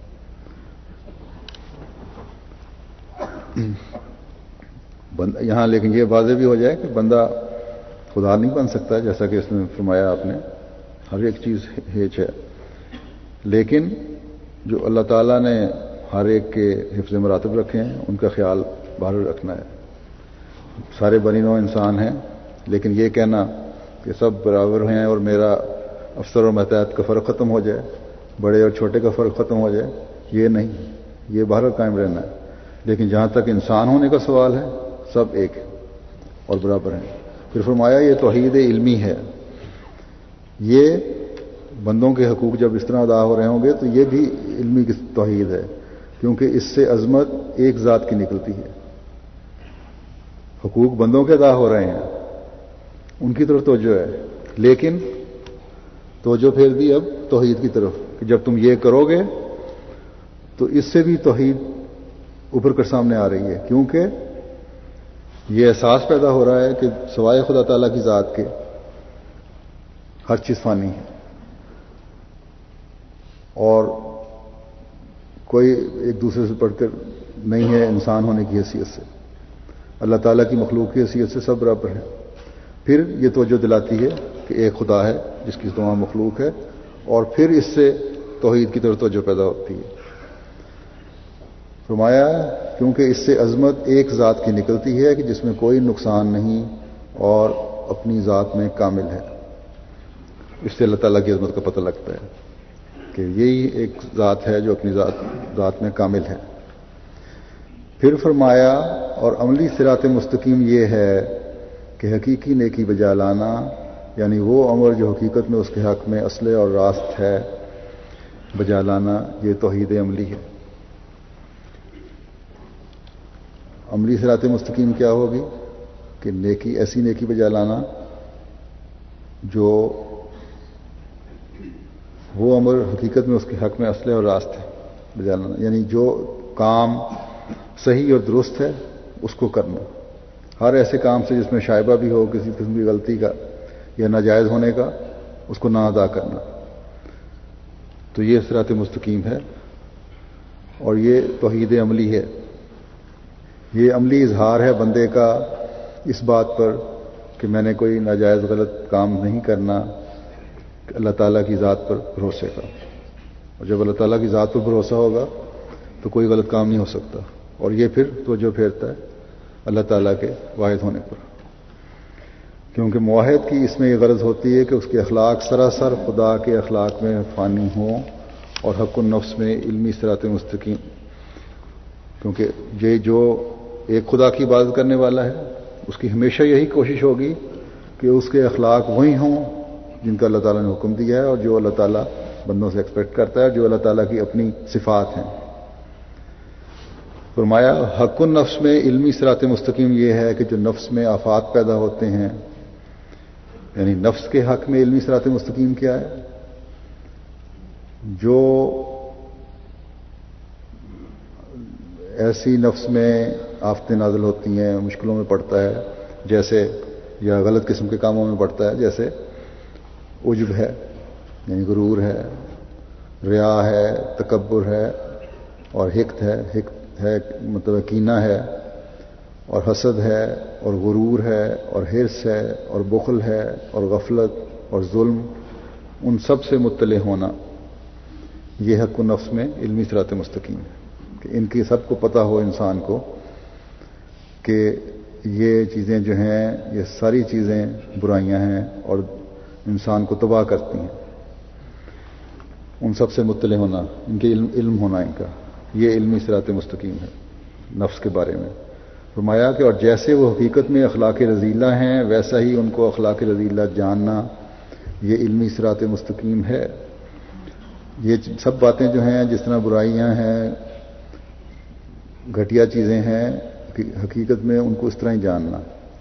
یہاں لیکن یہ واضح بھی ہو جائے کہ بندہ خدا نہیں بن سکتا، جیسا کہ اس نے فرمایا آپ نے، ہر ایک چیز ہیچ ہے. لیکن جو اللہ تعالیٰ نے ہر ایک کے حفظ مراتب رکھے ہیں ان کا خیال باہر رکھنا ہے. سارے بنی نوع انسان ہیں، لیکن یہ کہنا کہ سب برابر ہیں اور میرا افسر اور محتاط کا فرق ختم ہو جائے، بڑے اور چھوٹے کا فرق ختم ہو جائے، یہ نہیں. یہ باہر قائم رہنا ہے. لیکن جہاں تک انسان ہونے کا سوال ہے سب ایک اور برابر ہیں. پھر فرمایا یہ توحید علمی ہے. یہ بندوں کے حقوق جب اس طرح ادا ہو رہے ہوں گے تو یہ بھی علمی توحید ہے، کیونکہ اس سے عظمت ایک ذات کی نکلتی ہے. حقوق بندوں کے ادا ہو رہے ہیں، ان کی طرف توجہ ہے، لیکن توجہ پھیر دی اب توحید کی طرف کہ جب تم یہ کرو گے تو اس سے بھی توحید ابھر کر سامنے آ رہی ہے، کیونکہ یہ احساس پیدا ہو رہا ہے کہ سوائے خدا تعالیٰ کی ذات کے ہر چیز فانی ہے، اور کوئی ایک دوسرے سے بڑھ کر نہیں ہے انسان ہونے کی حیثیت سے، اللہ تعالیٰ کی مخلوق کی حیثیت سے سب برابر ہیں۔ پھر یہ توجہ دلاتی ہے کہ ایک خدا ہے جس کی تمام مخلوق ہے، اور پھر اس سے توحید کی طرف توجہ پیدا ہوتی ہے۔ فرمایا کیونکہ اس سے عظمت ایک ذات کی نکلتی ہے کہ جس میں کوئی نقصان نہیں اور اپنی ذات میں کامل ہے۔ اس سے اللہ تعالیٰ کی عظمت کا پتہ لگتا ہے کہ یہی ایک ذات ہے جو اپنی ذات میں کامل ہے۔ پھر فرمایا اور عملی صراط مستقیم یہ ہے کہ حقیقی نیکی بجا لانا، یعنی وہ امر جو حقیقت میں اس کے حق میں اصل اور راست ہے، بجا لانا، یہ توحید عملی ہے۔ عملی صراط مستقیم کیا ہوگی؟ کہ نیکی، ایسی نیکی بجا لانا جو وہ امر حقیقت میں اس کے حق میں اصل اور راست ہے، بجا لانا یعنی جو کام صحیح اور درست ہے اس کو کرنا، ہر ایسے کام سے جس میں شائبہ بھی ہو کسی قسم کی غلطی کا یا ناجائز ہونے کا، اس کو نہ ادا کرنا۔ تو یہ صراط مستقیم ہے، اور یہ توحید عملی ہے۔ یہ عملی اظہار ہے بندے کا اس بات پر کہ میں نے کوئی ناجائز غلط کام نہیں کرنا، اللہ تعالیٰ کی ذات پر بھروسے کا، اور جب اللہ تعالیٰ کی ذات پر بھروسہ ہوگا تو کوئی غلط کام نہیں ہو سکتا، اور یہ پھر توجہ پھیرتا ہے اللہ تعالیٰ کے واحد ہونے پر، کیونکہ موحد کی اس میں یہ غرض ہوتی ہے کہ اس کے اخلاق سراسر خدا کے اخلاق میں فانی ہوں اور حق النفس میں علمی صراط مستقیم، کیونکہ یہ جو ایک خدا کی عبادت کرنے والا ہے اس کی ہمیشہ یہی کوشش ہوگی کہ اس کے اخلاق وہی ہوں جن کا اللہ تعالیٰ نے حکم دیا ہے اور جو اللہ تعالیٰ بندوں سے ایکسپیکٹ کرتا ہے، جو اللہ تعالیٰ کی اپنی صفات ہیں۔ فرمایا حق النفس میں علمی صراط مستقیم یہ ہے کہ جو نفس میں آفات پیدا ہوتے ہیں، یعنی نفس کے حق میں علمی صراط مستقیم کیا ہے؟ جو ایسی نفس میں آفتیں نازل ہوتی ہیں، مشکلوں میں پڑتا ہے جیسے، یا غلط قسم کے کاموں میں پڑتا ہے جیسے عجب ہے یعنی غرور ہے، ریا ہے، تکبر ہے، اور حقد ہے مطلب کینہ ہے، اور حسد ہے، اور غرور ہے، اور حرص ہے، اور بخل ہے، اور غفلت اور ظلم، ان سب سے مطلع ہونا، یہ حق النفس میں علمی صراط مستقیم ہے کہ ان کی سب کو پتہ ہو انسان کو کہ یہ چیزیں جو ہیں یہ ساری چیزیں برائیاں ہیں اور انسان کو تباہ کرتی ہیں، ان سب سے مطلع ہونا، ان کے علم ہونا، ان کا یہ علمی صراط مستقیم ہے نفس کے بارے میں۔ فرمایا کہ اور جیسے وہ حقیقت میں اخلاق رذیلہ ہیں ویسا ہی ان کو اخلاق رذیلہ جاننا، یہ علمی صراط مستقیم ہے۔ یہ سب باتیں جو ہیں جس طرح برائیاں ہیں، گھٹیا چیزیں ہیں، حقیقت میں ان کو اس طرح ہی جاننا،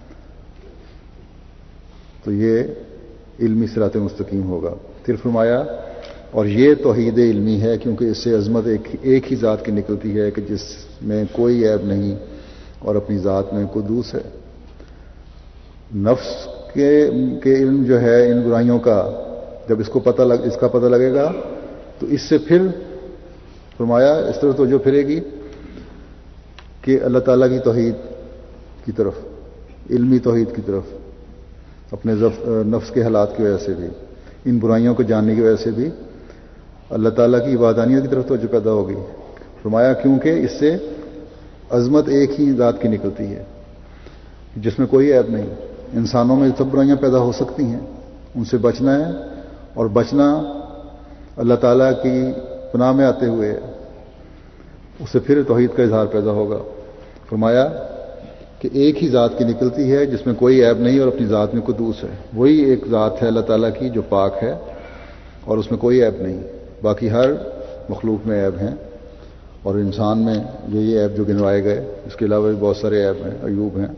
تو یہ علمی صراط مستقیم ہوگا۔ پھر فرمایا اور یہ توحید علمی ہے کیونکہ اس سے عظمت ایک ہی ذات کی نکلتی ہے کہ جس میں کوئی عیب نہیں اور اپنی ذات میں قدوس ہے۔ نفس کے علم جو ہے ان برائیوں کا، جب اس کا پتہ لگے گا تو اس سے پھر فرمایا اس طرح توجہ پھرے گی کہ اللہ تعالیٰ کی توحید کی طرف، علمی توحید کی طرف، اپنے نفس کے حالات کی وجہ سے بھی، ان برائیوں کو جاننے کی وجہ سے بھی اللہ تعالیٰ کی عبادانیت کی طرف توجہ پیدا ہوگی۔ فرمایا کیونکہ اس سے عظمت ایک ہی ذات کی نکلتی ہے جس میں کوئی عیب نہیں۔ انسانوں میں سب برائیاں پیدا ہو سکتی ہیں، ان سے بچنا ہے، اور بچنا اللہ تعالیٰ کی پناہ میں آتے ہوئے اس سے پھر توحید کا اظہار پیدا ہوگا۔ فرمایا کہ ایک ہی ذات کی نکلتی ہے جس میں کوئی عیب نہیں اور اپنی ذات میں قدوس ہے، وہی ایک ذات ہے اللہ تعالیٰ کی جو پاک ہے اور اس میں کوئی عیب نہیں، باقی ہر مخلوق میں عیب ہیں، اور انسان میں یہی عیب جو گنوائے گئے، اس کے علاوہ بھی بہت سارے عیب ہیں، عیوب ہیں،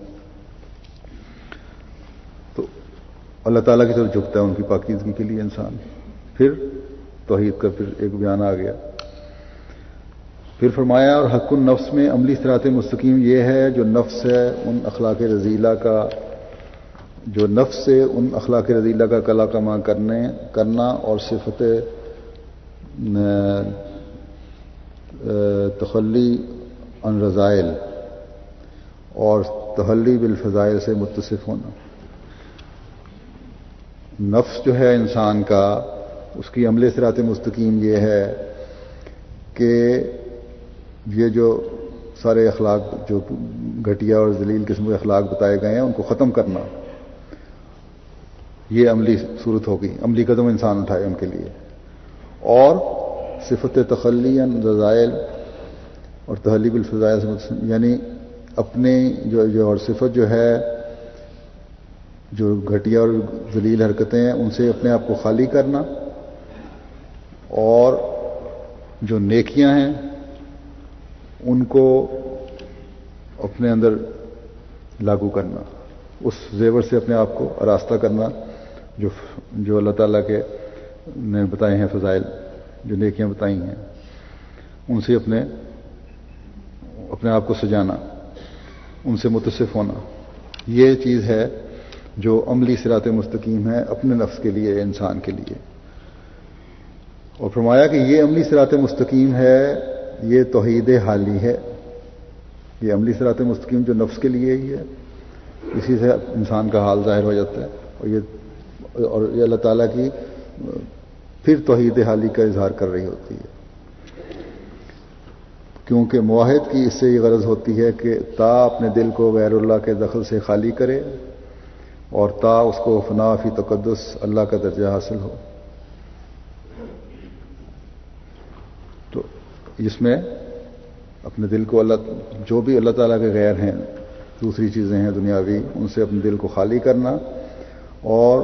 تو اللہ تعالیٰ کی طرف جھکتا ہے ان کی پاکیزگی کے لیے انسان۔ پھر توحید کا پھر ایک بیان آ گیا۔ پھر فرمایا اور حق النفس میں عملی صراط مستقیم یہ ہے جو نفس ہے ان اخلاق رذیلہ کا جو نفس سے ان اخلاق رذیلہ کا کلا کما کرنا اور صفت تخلی عن رذائل اور تحلی بالفضائل سے متصف ہونا. نفس جو ہے انسان کا، اس کی عمل صراط مستقیم یہ ہے کہ یہ جو سارے اخلاق جو گھٹیا اور ذلیل قسم کے اخلاق بتائے گئے ہیں ان کو ختم کرنا، یہ عملی صورت ہوگی، عملی قدم انسان اٹھائے ان کے لیے. اور صفت تخلی عن رذائل اور تحلی بالفضائل سے متصف، یعنی اپنے جو اور صفت جو ہے جو گھٹیا اور ذلیل حرکتیں ہیں ان سے اپنے آپ کو خالی کرنا، اور جو نیکیاں ہیں ان کو اپنے اندر لاگو کرنا، اس زیور سے اپنے آپ کو آراستہ کرنا جو اللہ تعالیٰ کے نے بتائے ہیں فضائل، جو نیکیاں بتائی ہیں ان سے اپنے آپ کو سجانا، ان سے متصف ہونا. یہ چیز ہے جو عملی صراط مستقیم ہے اپنے نفس کے لیے، انسان کے لیے. اور فرمایا کہ یہ عملی صراط مستقیم ہے، یہ توحید حالی ہے. یہ عملی صراط مستقیم جو نفس کے لیے ہی ہے، اسی سے انسان کا حال ظاہر ہو جاتا ہے. اور یہ اللہ تعالیٰ کی پھر توحید حالی کا اظہار کر رہی ہوتی ہے، کیونکہ موحد کی اس سے یہ غرض ہوتی ہے کہ تا اپنے دل کو غیر اللہ کے دخل سے خالی کرے اور تا اس کو فنا فی تقدس اللہ کا درجہ حاصل ہو. تو اس میں اپنے دل کو جو بھی اللہ تعالیٰ کے غیر ہیں، دوسری چیزیں ہیں دنیاوی، ان سے اپنے دل کو خالی کرنا اور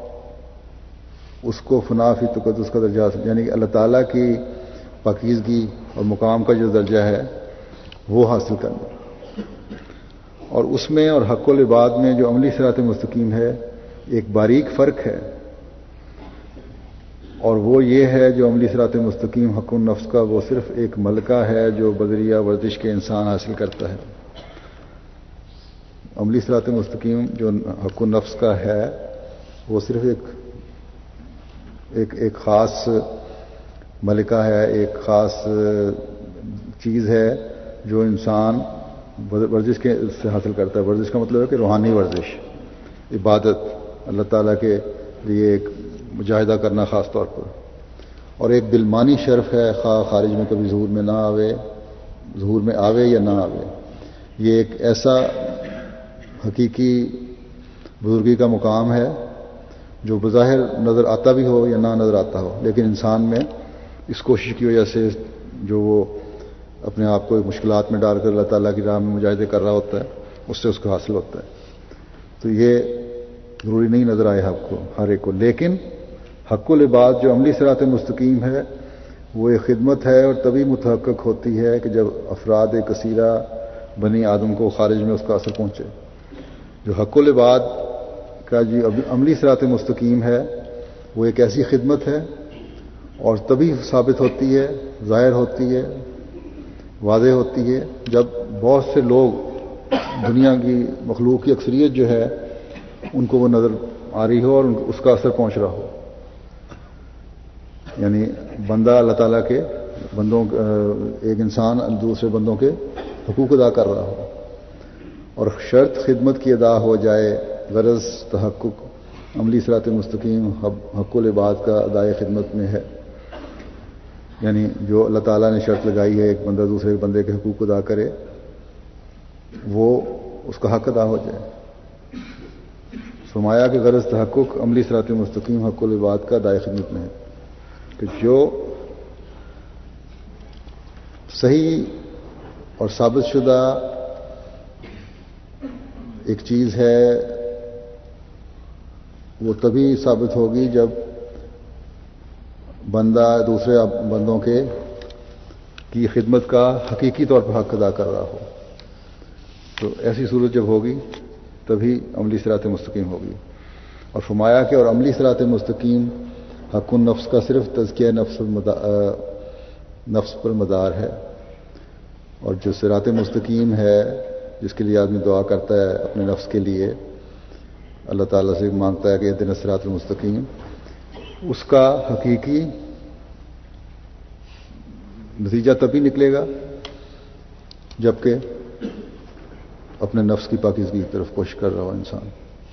اس کو فنا فی تقدس کا درجہ حاصل، یعنی کہ اللہ تعالیٰ کی پاکیزگی اور مقام کا جو درجہ ہے وہ حاصل کرنا. اور اس میں اور حق العباد میں جو عملی صراط مستقیم ہے ایک باریک فرق ہے، اور وہ یہ ہے جو عملی صراط مستقیم حق النفس کا وہ صرف ایک ملکہ ہے جو بذریعہ ورزش کے انسان حاصل کرتا ہے. عملی صراط مستقیم جو حق النفس کا ہے وہ صرف ایک خاص ملکہ ہے، ایک خاص چیز ہے جو انسان ورزش کے سے حاصل کرتا ہے. ورزش کا مطلب ہے کہ روحانی ورزش، عبادت، اللہ تعالیٰ کے لیے ایک مجاہدہ کرنا خاص طور پر. اور ایک دلمانی شرف ہے، خواہ خارج میں کبھی ظہور میں آوے یا نہ آوے. یہ ایک ایسا حقیقی بزرگی کا مقام ہے جو بظاہر نظر آتا بھی ہو یا نہ نظر آتا ہو، لیکن انسان میں اس کوشش کی وجہ سے جو وہ اپنے آپ کو مشکلات میں ڈال کر اللہ تعالیٰ کی راہ میں مجاہدے کر رہا ہوتا ہے، اس سے اس کو حاصل ہوتا ہے. تو یہ ضروری نہیں نظر آئے ہر ایک کو، لیکن حق العباد جو عملی صراط مستقیم ہے وہ ایک خدمت ہے، اور تبھی متحقق ہوتی ہے کہ جب افراد کثیرہ بنی آدم کو خارج میں اس کا اثر پہنچے. جو حق العباد کا جو عملی صراط مستقیم ہے وہ ایک ایسی خدمت ہے، اور تبھی ثابت ہوتی ہے، ظاہر ہوتی ہے، واضح ہوتی ہے جب بہت سے لوگ، دنیا کی مخلوق کی اکثریت جو ہے ان کو وہ نظر آ رہی ہو اور اس کا اثر پہنچ رہا ہو. یعنی بندہ اللہ تعالیٰ کے بندوں، ایک انسان دوسرے بندوں کے حقوق ادا کر رہا ہو، اور شرط خدمت کی ادا ہو جائے، غرض تحقق عملی صراط مستقیم حق العباد کا ادائے خدمت میں ہے. یعنی جو اللہ تعالیٰ نے شرط لگائی ہے ایک بندہ دوسرے بندے کے حقوق ادا کرے، وہ اس کا حق ادا ہو جائے. فرمایا کہ غرض تحقق عملی صراط مستقیم حق العباد کا ادائے خدمت میں ہے، کہ جو صحیح اور ثابت شدہ ایک چیز ہے وہ تبھی ثابت ہوگی جب بندہ دوسرے بندوں کی خدمت کا حقیقی طور پر حق ادا کر رہا ہو. تو ایسی صورت جب ہوگی تبھی عملی صراط مستقیم ہوگی. اور فرمایا کہ اور عملی صراط مستقیم حق النفس کا صرف تزکیہ نفس پر مدار ہے، اور جو صراط مستقیم ہے جس کے لیے آدمی دعا کرتا ہے اپنے نفس کے لیے، اللہ تعالیٰ سے مانگتا ہے کہ اہدنا الصراط المستقیم، اس کا حقیقی نتیجہ تبھی نکلے گا جبکہ اپنے نفس کی پاکیزگی کی طرف کوشش کر رہا ہو انسان۔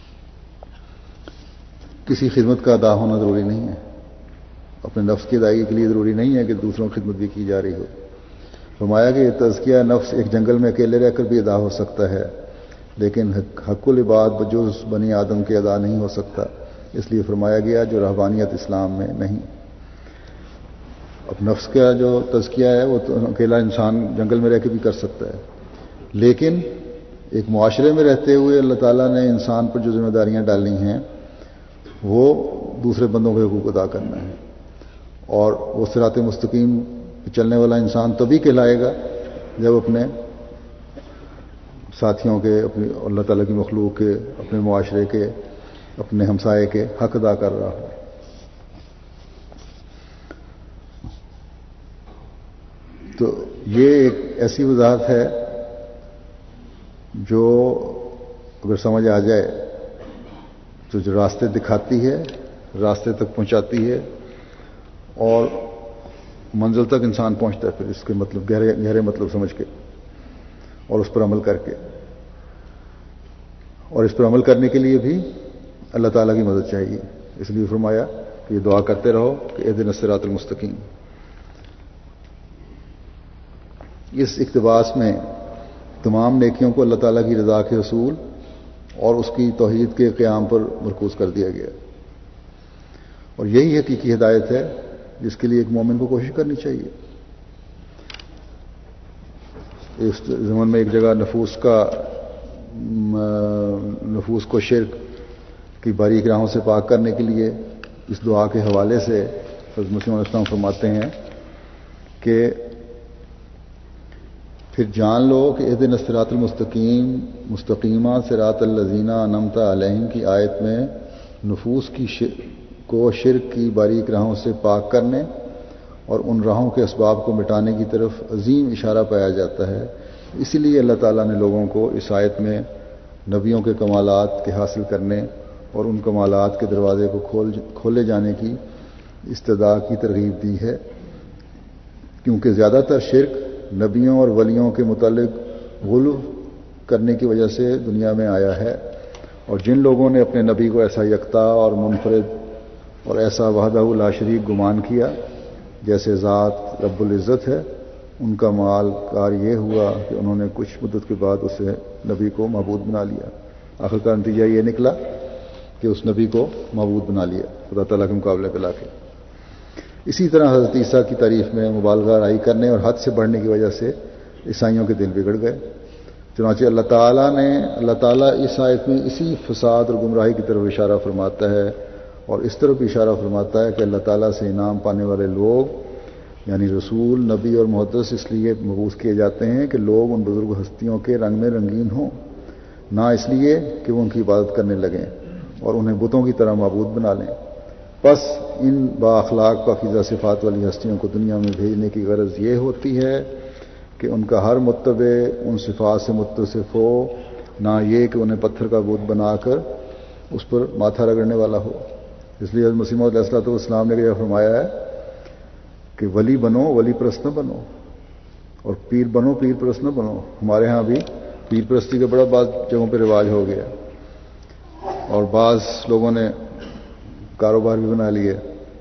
کسی خدمت کا ادا ہونا ضروری نہیں ہے، اپنے نفس کی ادائیگی کے لیے ضروری نہیں ہے کہ دوسروں کی خدمت بھی کی جا رہی ہو۔ فرمایا کہ یہ تزکیہ نفس ایک جنگل میں اکیلے رہ کر بھی ادا ہو سکتا ہے، لیکن حق العباد بجز بنی آدم کے ادا نہیں ہو سکتا، اس لیے فرمایا گیا جو رہبانیت اسلام میں نہیں۔ اب نفس کا جو تزکیہ ہے وہ تو اکیلا انسان جنگل میں رہ کے بھی کر سکتا ہے، لیکن ایک معاشرے میں رہتے ہوئے اللہ تعالیٰ نے انسان پر جو ذمہ داریاں ڈالی ہیں وہ دوسرے بندوں کے حقوق ادا کرنا ہے، اور وہ صراط مستقیم پہ چلنے والا انسان تبھی کہلائے گا جب اپنے ساتھیوں کے، اپنی اللہ تعالیٰ کی مخلوق کے، اپنے معاشرے کے، اپنے ہمسائے کے حق ادا کر رہا ہو۔ تو یہ ایک ایسی وضاحت ہے جو اگر سمجھ آ جائے تو جو راستے دکھاتی ہے، راستے تک پہنچاتی ہے، اور منزل تک انسان پہنچتا ہے پھر اس کے مطلب گہرے مطلب سمجھ کے اور اس پر عمل کر کے، اور اس پر عمل کرنے کے لیے بھی اللہ تعالیٰ کی مدد چاہیے۔ اس لیے فرمایا کہ یہ دعا کرتے رہو کہ اہدنا الصراط المستقیم۔ اس اقتباس میں تمام نیکیوں کو اللہ تعالیٰ کی رضا کے حصول اور اس کی توحید کے قیام پر مرکوز کر دیا گیا، اور یہی حقیقی ہدایت ہے جس کے لیے ایک مومن کو کوشش کرنی چاہیے۔ اس زمن میں ایک جگہ نفوس کو شرک کی باریک راہوں سے پاک کرنے کے لیے اس دعا کے حوالے سے حضرت مسیح علیہ السلام فرماتے ہیں کہ پھر جان لو کہ اہدنا الصراط المستقیم مستقیمہ صراط الذین انعمت علیہم کی آیت میں نفوس کو شرک کی باریک راہوں سے پاک کرنے اور ان راہوں کے اسباب کو مٹانے کی طرف عظیم اشارہ پایا جاتا ہے۔ اسی لیے اللہ تعالیٰ نے لوگوں کو اس آیت میں نبیوں کے کمالات کے حاصل کرنے اور ان کمالات کے دروازے کو کھولے جانے کی استدعا کی ترغیب دی ہے، کیونکہ زیادہ تر شرک نبیوں اور ولیوں کے متعلق غلو کرنے کی وجہ سے دنیا میں آیا ہے، اور جن لوگوں نے اپنے نبی کو ایسا یکتا اور منفرد اور ایسا وحدہ لا شریک گمان کیا جیسے ذات رب العزت ہے، ان کا مال کار یہ ہوا کہ انہوں نے کچھ مدت کے بعد اسے نبی کو معبود بنا لیا۔ آخر کا نتیجہ یہ نکلا کہ اس نبی کو معبود بنا لیا خدا تعالیٰ کے مقابلے پہ لا کے۔ اسی طرح حضرت عیسیٰ کی تعریف میں مبالغہ رائی کرنے اور حد سے بڑھنے کی وجہ سے عیسائیوں کے دل بگڑ گئے۔ چنانچہ اللہ تعالیٰ اس آیت میں اسی فساد اور گمراہی کی طرف اشارہ فرماتا ہے، اور اس طرف اشارہ فرماتا ہے کہ اللہ تعالیٰ سے انعام پانے والے لوگ یعنی رسول، نبی اور محدث اس لیے مبعوث کیے جاتے ہیں کہ لوگ ان بزرگ ہستیوں کے رنگ میں رنگین ہوں، نہ اس لیے کہ وہ ان کی عبادت کرنے لگیں اور انہیں بتوں کی طرح معبود بنا لیں۔ پس ان با اخلاق پاکیزہ صفات والی ہستیوں کو دنیا میں بھیجنے کی غرض یہ ہوتی ہے کہ ان کا ہر متبع ان صفات سے متصف ہو، نہ یہ کہ انہیں پتھر کا بت بنا کر اس پر ماتھا رگڑنے والا ہو۔ اس لیے حضرت مسیح موعود علیہ الصلوۃ والسلام نے یہ فرمایا ہے کہ ولی بنو، ولی پرست نہ بنو، اور پیر بنو، پیر پرست نہ بنو۔ ہمارے ہاں بھی پیر پرستی کا بڑا بعض جگہوں پہ رواج ہو گیا، اور بعض لوگوں نے کاروبار بھی بنا لیے،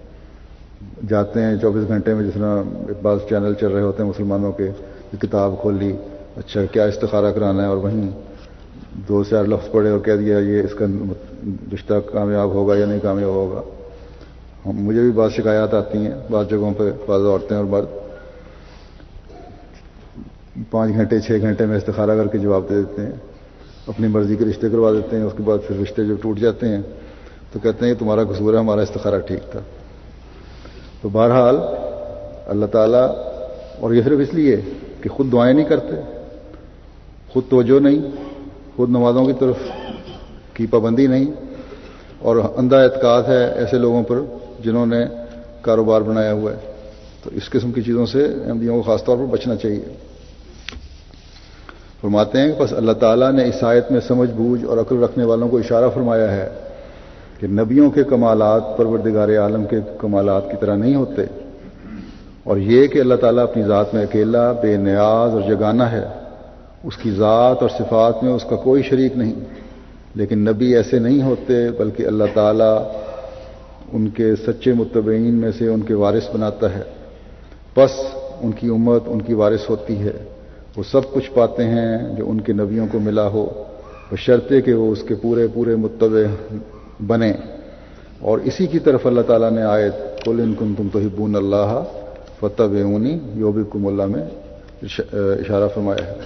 جاتے ہیں 24 گھنٹے میں، جس طرح بعض چینل چل رہے ہوتے ہیں مسلمانوں کے، کتاب کھول لی، اچھا کیا استخارہ کرانا ہے، اور وہیں 2-4 لفظ پڑھے اور کہہ دیا یہ اس کا رشتہ کامیاب ہوگا یا نہیں کامیاب ہوگا۔ مجھے بھی بعض شکایات آتی ہیں بعض جگہوں پہ، بعض عورتیں اور مرد 5 گھنٹے 6 گھنٹے میں استخارہ کر کے جواب دے دیتے ہیں، اپنی مرضی کے رشتے کروا دیتے ہیں، اس کے بعد پھر رشتے جب ٹوٹ جاتے ہیں تو کہتے ہیں یہ تمہارا قصور ہے، ہمارا استخارہ ٹھیک تھا۔ تو بہرحال اللہ تعالیٰ، اور یہ صرف اس لیے کہ خود دعائیں نہیں کرتے، خود توجہ نہیں، خود نمازوں کی طرف کی پابندی نہیں، اور اندھا اعتقاد ہے ایسے لوگوں پر جنہوں نے کاروبار بنایا ہوا ہے۔ تو اس قسم کی چیزوں سے احمدیوں کو خاص طور پر بچنا چاہیے۔ فرماتے ہیں کہ بس اللہ تعالیٰ نے اس آیت میں سمجھ بوجھ اور عقل رکھنے والوں کو اشارہ فرمایا ہے کہ نبیوں کے کمالات پروردگار عالم کے کمالات کی طرح نہیں ہوتے، اور یہ کہ اللہ تعالیٰ اپنی ذات میں اکیلا، بے نیاز اور یگانہ ہے، اس کی ذات اور صفات میں اس کا کوئی شریک نہیں، لیکن نبی ایسے نہیں ہوتے بلکہ اللہ تعالیٰ ان کے سچے متبعین میں سے ان کے وارث بناتا ہے، بس ان کی امت ان کی وارث ہوتی ہے، وہ سب کچھ پاتے ہیں جو ان کے نبیوں کو ملا ہو، بشرطے کہ وہ اس کے پورے پورے متبع بنیں۔ اور اسی کی طرف اللہ تعالیٰ نے آیت قل ان کنتم تحبون اللہ فاتبعونی یحببکم اللہ میں اشارہ فرمایا ہے۔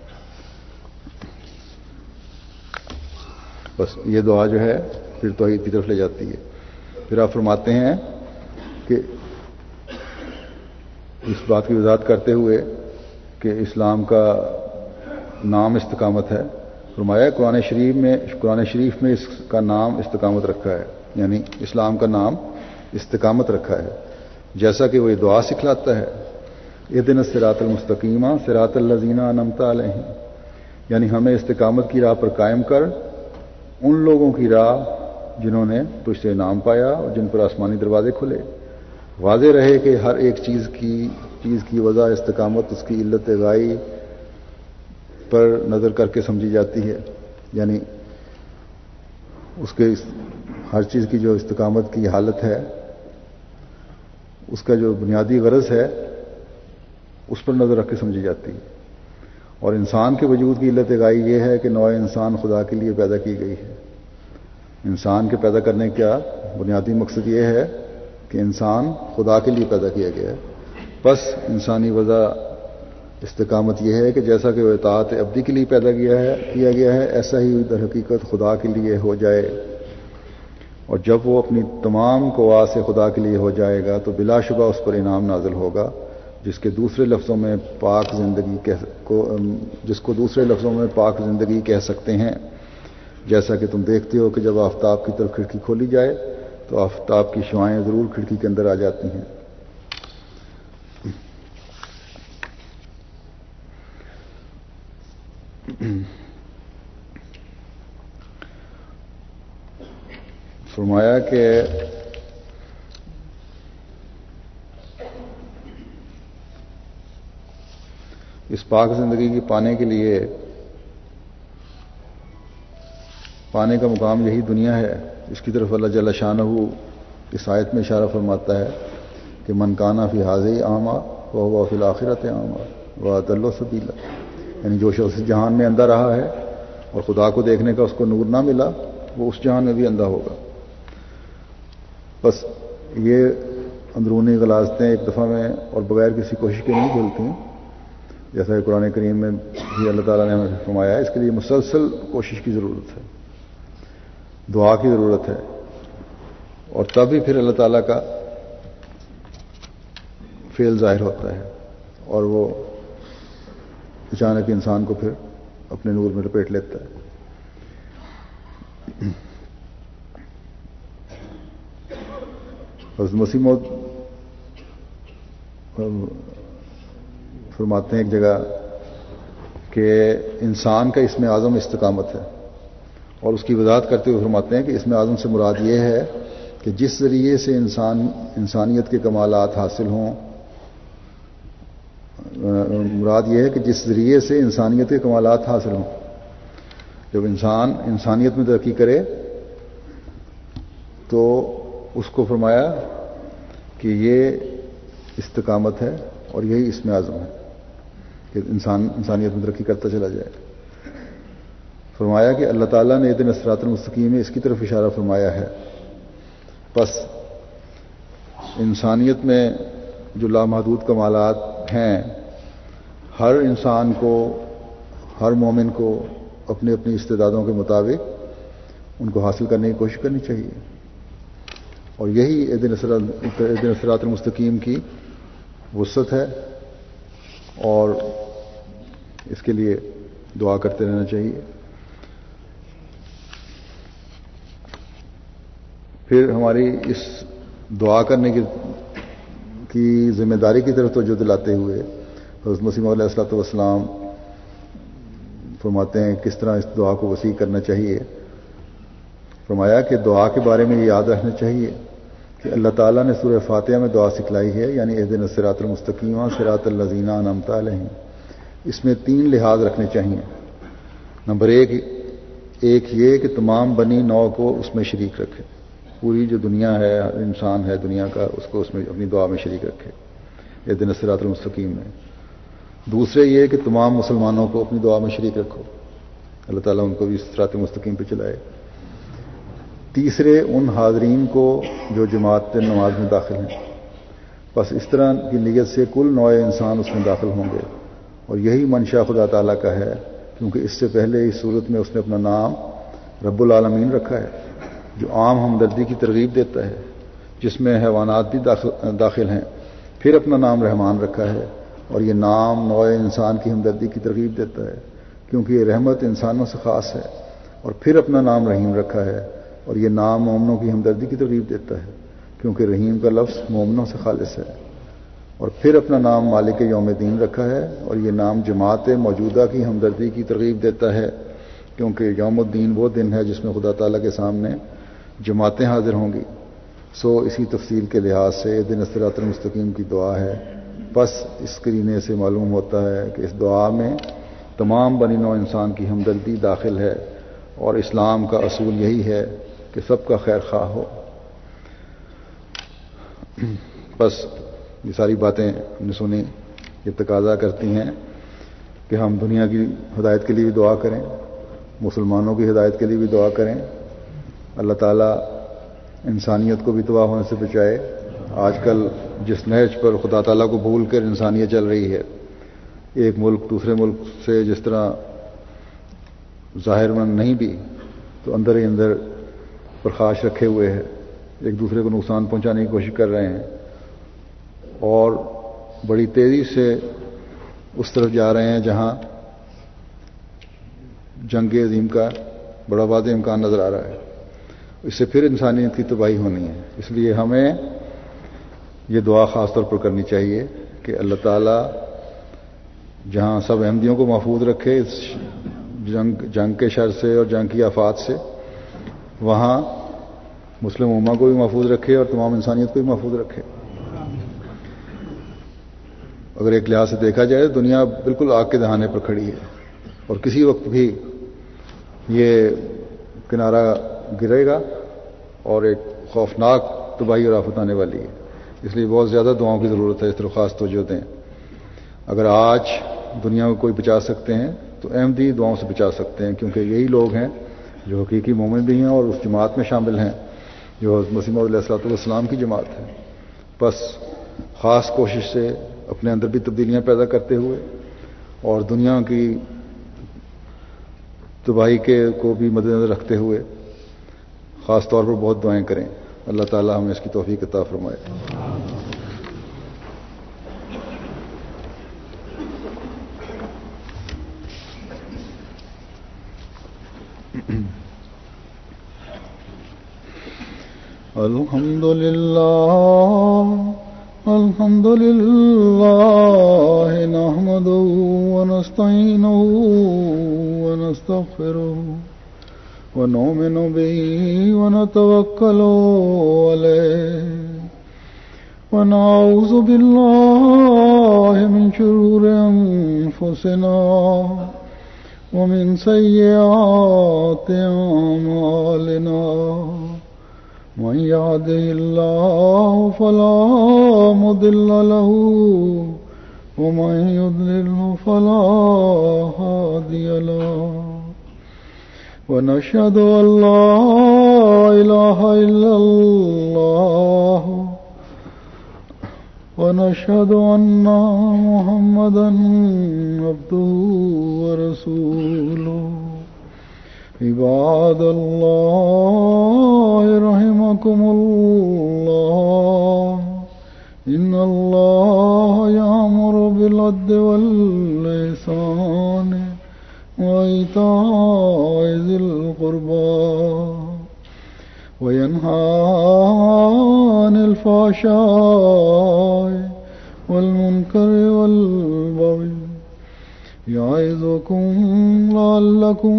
بس یہ دعا جو ہے پھر توحید کی طرف لے جاتی ہے۔ پھر آپ فرماتے ہیں کہ اس بات کی وضاحت کرتے ہوئے کہ اسلام کا نام استقامت ہے، فرمایا قرآن شریف میں اس کا نام استقامت رکھا ہے، یعنی اسلام کا نام استقامت رکھا ہے، جیسا کہ وہ یہ دعا سکھلاتا ہے، اہدنا الصراط المستقیم صراط الذین انعمت علیہم، یعنی ہمیں استقامت کی راہ پر قائم کر، ان لوگوں کی راہ جنہوں نے تجھ سے انعام پایا اور جن پر آسمانی دروازے کھلے۔ واضح رہے کہ ہر ایک چیز کی وجہ استقامت اس کی علت غائی پر نظر کر کے سمجھی جاتی ہے، یعنی اس کے ہر چیز کی جو استقامت کی حالت ہے، اس کا جو بنیادی غرض ہے اس پر نظر رکھ کے سمجھی جاتی ہے۔ اور انسان کے وجود کی علت غائی یہ ہے کہ نوع انسان خدا کے لیے پیدا کی گئی ہے۔ انسان کے پیدا کرنے کا بنیادی مقصد یہ ہے کہ انسان خدا کے لیے پیدا کیا گیا ہے، بس انسانی وجہ استقامت یہ ہے کہ جیسا کہ وہ اطاعت عبدی کے لیے پیدا کیا گیا ہے، ایسا ہی در حقیقت خدا کے لیے ہو جائے، اور جب وہ اپنی تمام قوا سے خدا کے لیے ہو جائے گا تو بلا شبہ اس پر انعام نازل ہوگا، جس کو دوسرے لفظوں میں پاک زندگی کہہ سکتے ہیں۔ جیسا کہ تم دیکھتے ہو کہ جب آفتاب کی طرف کھڑکی کھولی جائے تو آفتاب کی شعائیں ضرور کھڑکی کے اندر آ جاتی ہیں۔ فرمایا کہ اس پاک زندگی کی پانے کے لیے پانے کا مقام یہی دنیا ہے۔ اس کی طرف اللہ جل شانہ اس آیت میں اشارہ فرماتا ہے کہ من کانا فی حاذی اعمی وہو فی الآخرۃ اعمی واضل سبیلا، یعنی جو شخص اس جہان میں اندھا رہا ہے اور خدا کو دیکھنے کا اس کو نور نہ ملا، وہ اس جہان میں بھی اندھا ہوگا۔ بس یہ اندرونی غلاظتیں ایک دفعہ میں اور بغیر کسی کوشش کے نہیں کھلتی، جیسا کہ قرآن کریم میں بھی اللہ تعالیٰ نے ہمیں فرمایا ہے۔ اس کے لیے مسلسل کوشش کی ضرورت ہے، دعا کی ضرورت ہے، اور تب ہی پھر اللہ تعالیٰ کا فعل ظاہر ہوتا ہے اور وہ اچانک انسان کو پھر اپنے نور میں لپیٹ لیتا ہے۔ حضرت مسیح موعود فرماتے ہیں ایک جگہ کہ انسان کا اسم اعظم استقامت ہے، اور اس کی وضاحت کرتے ہوئے فرماتے ہیں کہ اسم اعظم سے مراد یہ ہے کہ جس ذریعے سے انسانیت کے کمالات حاصل ہوں، مراد یہ ہے کہ جس ذریعے سے انسانیت کے کمالات حاصل ہوں۔ جب انسان انسانیت میں ترقی کرے تو اس کو فرمایا کہ یہ استقامت ہے اور یہی اسم اعظم ہے کہ انسان انسانیت میں ترقی کرتا چلا جائے۔ فرمایا کہ اللہ تعالیٰ نے اہدنا الصراط المستقیم اس کی طرف اشارہ فرمایا ہے، بس انسانیت میں جو لامحدود کمالات ہیں، ہر انسان کو، ہر مومن کو اپنی اپنی استعدادوں کے مطابق ان کو حاصل کرنے کی کوشش کرنی چاہیے، اور یہی اہدنا الصراط المستقیم کی وسعت ہے، اور اس کے لیے دعا کرتے رہنا چاہیے۔ پھر ہماری اس دعا کرنے کی ذمہ داری کی طرف توجہ دلاتے ہوئے حضرت مسیح موعود علیہ الصلوۃ والسلام فرماتے ہیں کس طرح اس دعا کو وسیع کرنا چاہیے. فرمایا کہ دعا کے بارے میں یہ یاد رکھنا چاہیے کہ اللہ تعالیٰ نے سورہ فاتحہ میں دعا سکھلائی ہے، یعنی اہدنا الصراط المستقیم صراط الذین انعمت علیہم. اس میں 3 لحاظ رکھنے چاہیے. نمبر 1 یہ کہ تمام بنی نوع کو اس میں شریک رکھے، پوری جو دنیا ہے، انسان ہے دنیا کا، اس کو اس میں اپنی دعا میں شریک رکھے اہدنا الصراط المستقیم میں. دوسرے یہ کہ تمام مسلمانوں کو اپنی دعا میں شریک رکھو، اللہ تعالیٰ ان کو بھی صراط مستقیم پہ چلائے. تیسرے ان حاضرین کو جو جماعت نماز میں داخل ہیں. بس اس طرح کی نیت سے کل نوع انسان اس میں داخل ہوں گے، اور یہی منشا خدا تعالیٰ کا ہے، کیونکہ اس سے پہلے اس صورت میں اس نے اپنا نام رب العالمین رکھا ہے، جو عام ہمدردی کی ترغیب دیتا ہے، جس میں حیوانات بھی داخل ہیں. پھر اپنا نام رحمان رکھا ہے، اور یہ نام نوع انسان کی ہمدردی کی ترغیب دیتا ہے، کیونکہ یہ رحمت انسانوں سے خاص ہے. اور پھر اپنا نام رحیم رکھا ہے، اور یہ نام مومنوں کی ہمدردی کی ترغیب دیتا ہے، کیونکہ رحیم کا لفظ مومنوں سے خالص ہے. اور پھر اپنا نام مالک یوم الدین رکھا ہے، اور یہ نام جماعت موجودہ کی ہمدردی کی ترغیب دیتا ہے، کیونکہ یوم الدین وہ دن ہے جس میں خدا تعالیٰ کے سامنے جماعتیں حاضر ہوں گی. اسی تفصیل کے لحاظ سے اہدنا الصراط المستقیم کی دعا ہے. بس اس قرینے سے معلوم ہوتا ہے کہ اس دعا میں تمام بنی نوع انسان کی ہمدردی داخل ہے، اور اسلام کا اصول یہی ہے کہ سب کا خیر خواہ ہو. بس یہ ساری باتیں ہم نے سنی، یہ تقاضا کرتی ہیں کہ ہم دنیا کی ہدایت کے لیے بھی دعا کریں، مسلمانوں کی ہدایت کے لیے بھی دعا کریں. اللہ تعالیٰ انسانیت کو بھی تباہ ہونے سے بچائے. آج کل جس نہج پر خدا تعالیٰ کو بھول کر انسانیت چل رہی ہے، ایک ملک دوسرے ملک سے جس طرح ظاہر مند نہیں بھی تو اندر ہی اندر پرخاش رکھے ہوئے ہے، ایک دوسرے کو نقصان پہنچانے کی کوشش کر رہے ہیں، اور بڑی تیزی سے اس طرف جا رہے ہیں جہاں جنگ عظیم کا بڑا واضح امکان نظر آ رہا ہے. اس سے پھر انسانیت کی تباہی ہونی ہے. اس لیے ہمیں یہ دعا خاص طور پر کرنی چاہیے کہ اللہ تعالیٰ جہاں سب احمدیوں کو محفوظ رکھے اس جنگ کے شر سے اور جنگ کی آفات سے، وہاں مسلم امہ کو بھی محفوظ رکھے اور تمام انسانیت کو بھی محفوظ رکھے. اگر ایک لحاظ سے دیکھا جائے تو دنیا بالکل آگ کے دہانے پر کھڑی ہے، اور کسی وقت بھی یہ کنارہ گرے گا اور ایک خوفناک تباہی اور آفت آنے والی ہے. اس لیے بہت زیادہ دعاؤں کی ضرورت ہے. اس طرف خاص توجہ دیں. اگر آج دنیا کو کوئی بچا سکتے ہیں تو احمدی دعاؤں سے بچا سکتے ہیں، کیونکہ یہی لوگ ہیں جو حقیقی مومن بھی ہیں اور اس جماعت میں شامل ہیں جو حضرت مسیح موعود علیہ السلام کی جماعت ہے. بس خاص کوشش سے اپنے اندر بھی تبدیلیاں پیدا کرتے ہوئے اور دنیا کی تباہی کو بھی مد نظر رکھتے ہوئے خاص طور پر بہت دعائیں کریں. اللہ تعالی ہمیں اس کی توفیق عطا فرمائے. الحمد لله نحمده ونستعينه ونستغفره ونؤمن به ونتوكل عليه ونعوذ بالله من شرور أنفسنا ومن سيئات أعمالنا من يهده الله فلا مضل له ومن يضلل فلا هادي له ونشهد أن لا إله إلا الله ونشهد أن محمدا عبده ورسوله. عباد الله رحمكم الله إن الله يأمر بالعدل والإحسان وإيتاء ذي القربى وينهى عن الفحشاء والمنكر والبغي يعظكم لعلكم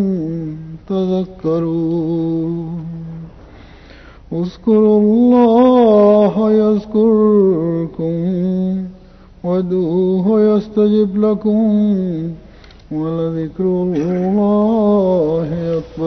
تذكرون اذكروا الله يذكركم وادعوه يستجب لكم ولذكر الله أكبر.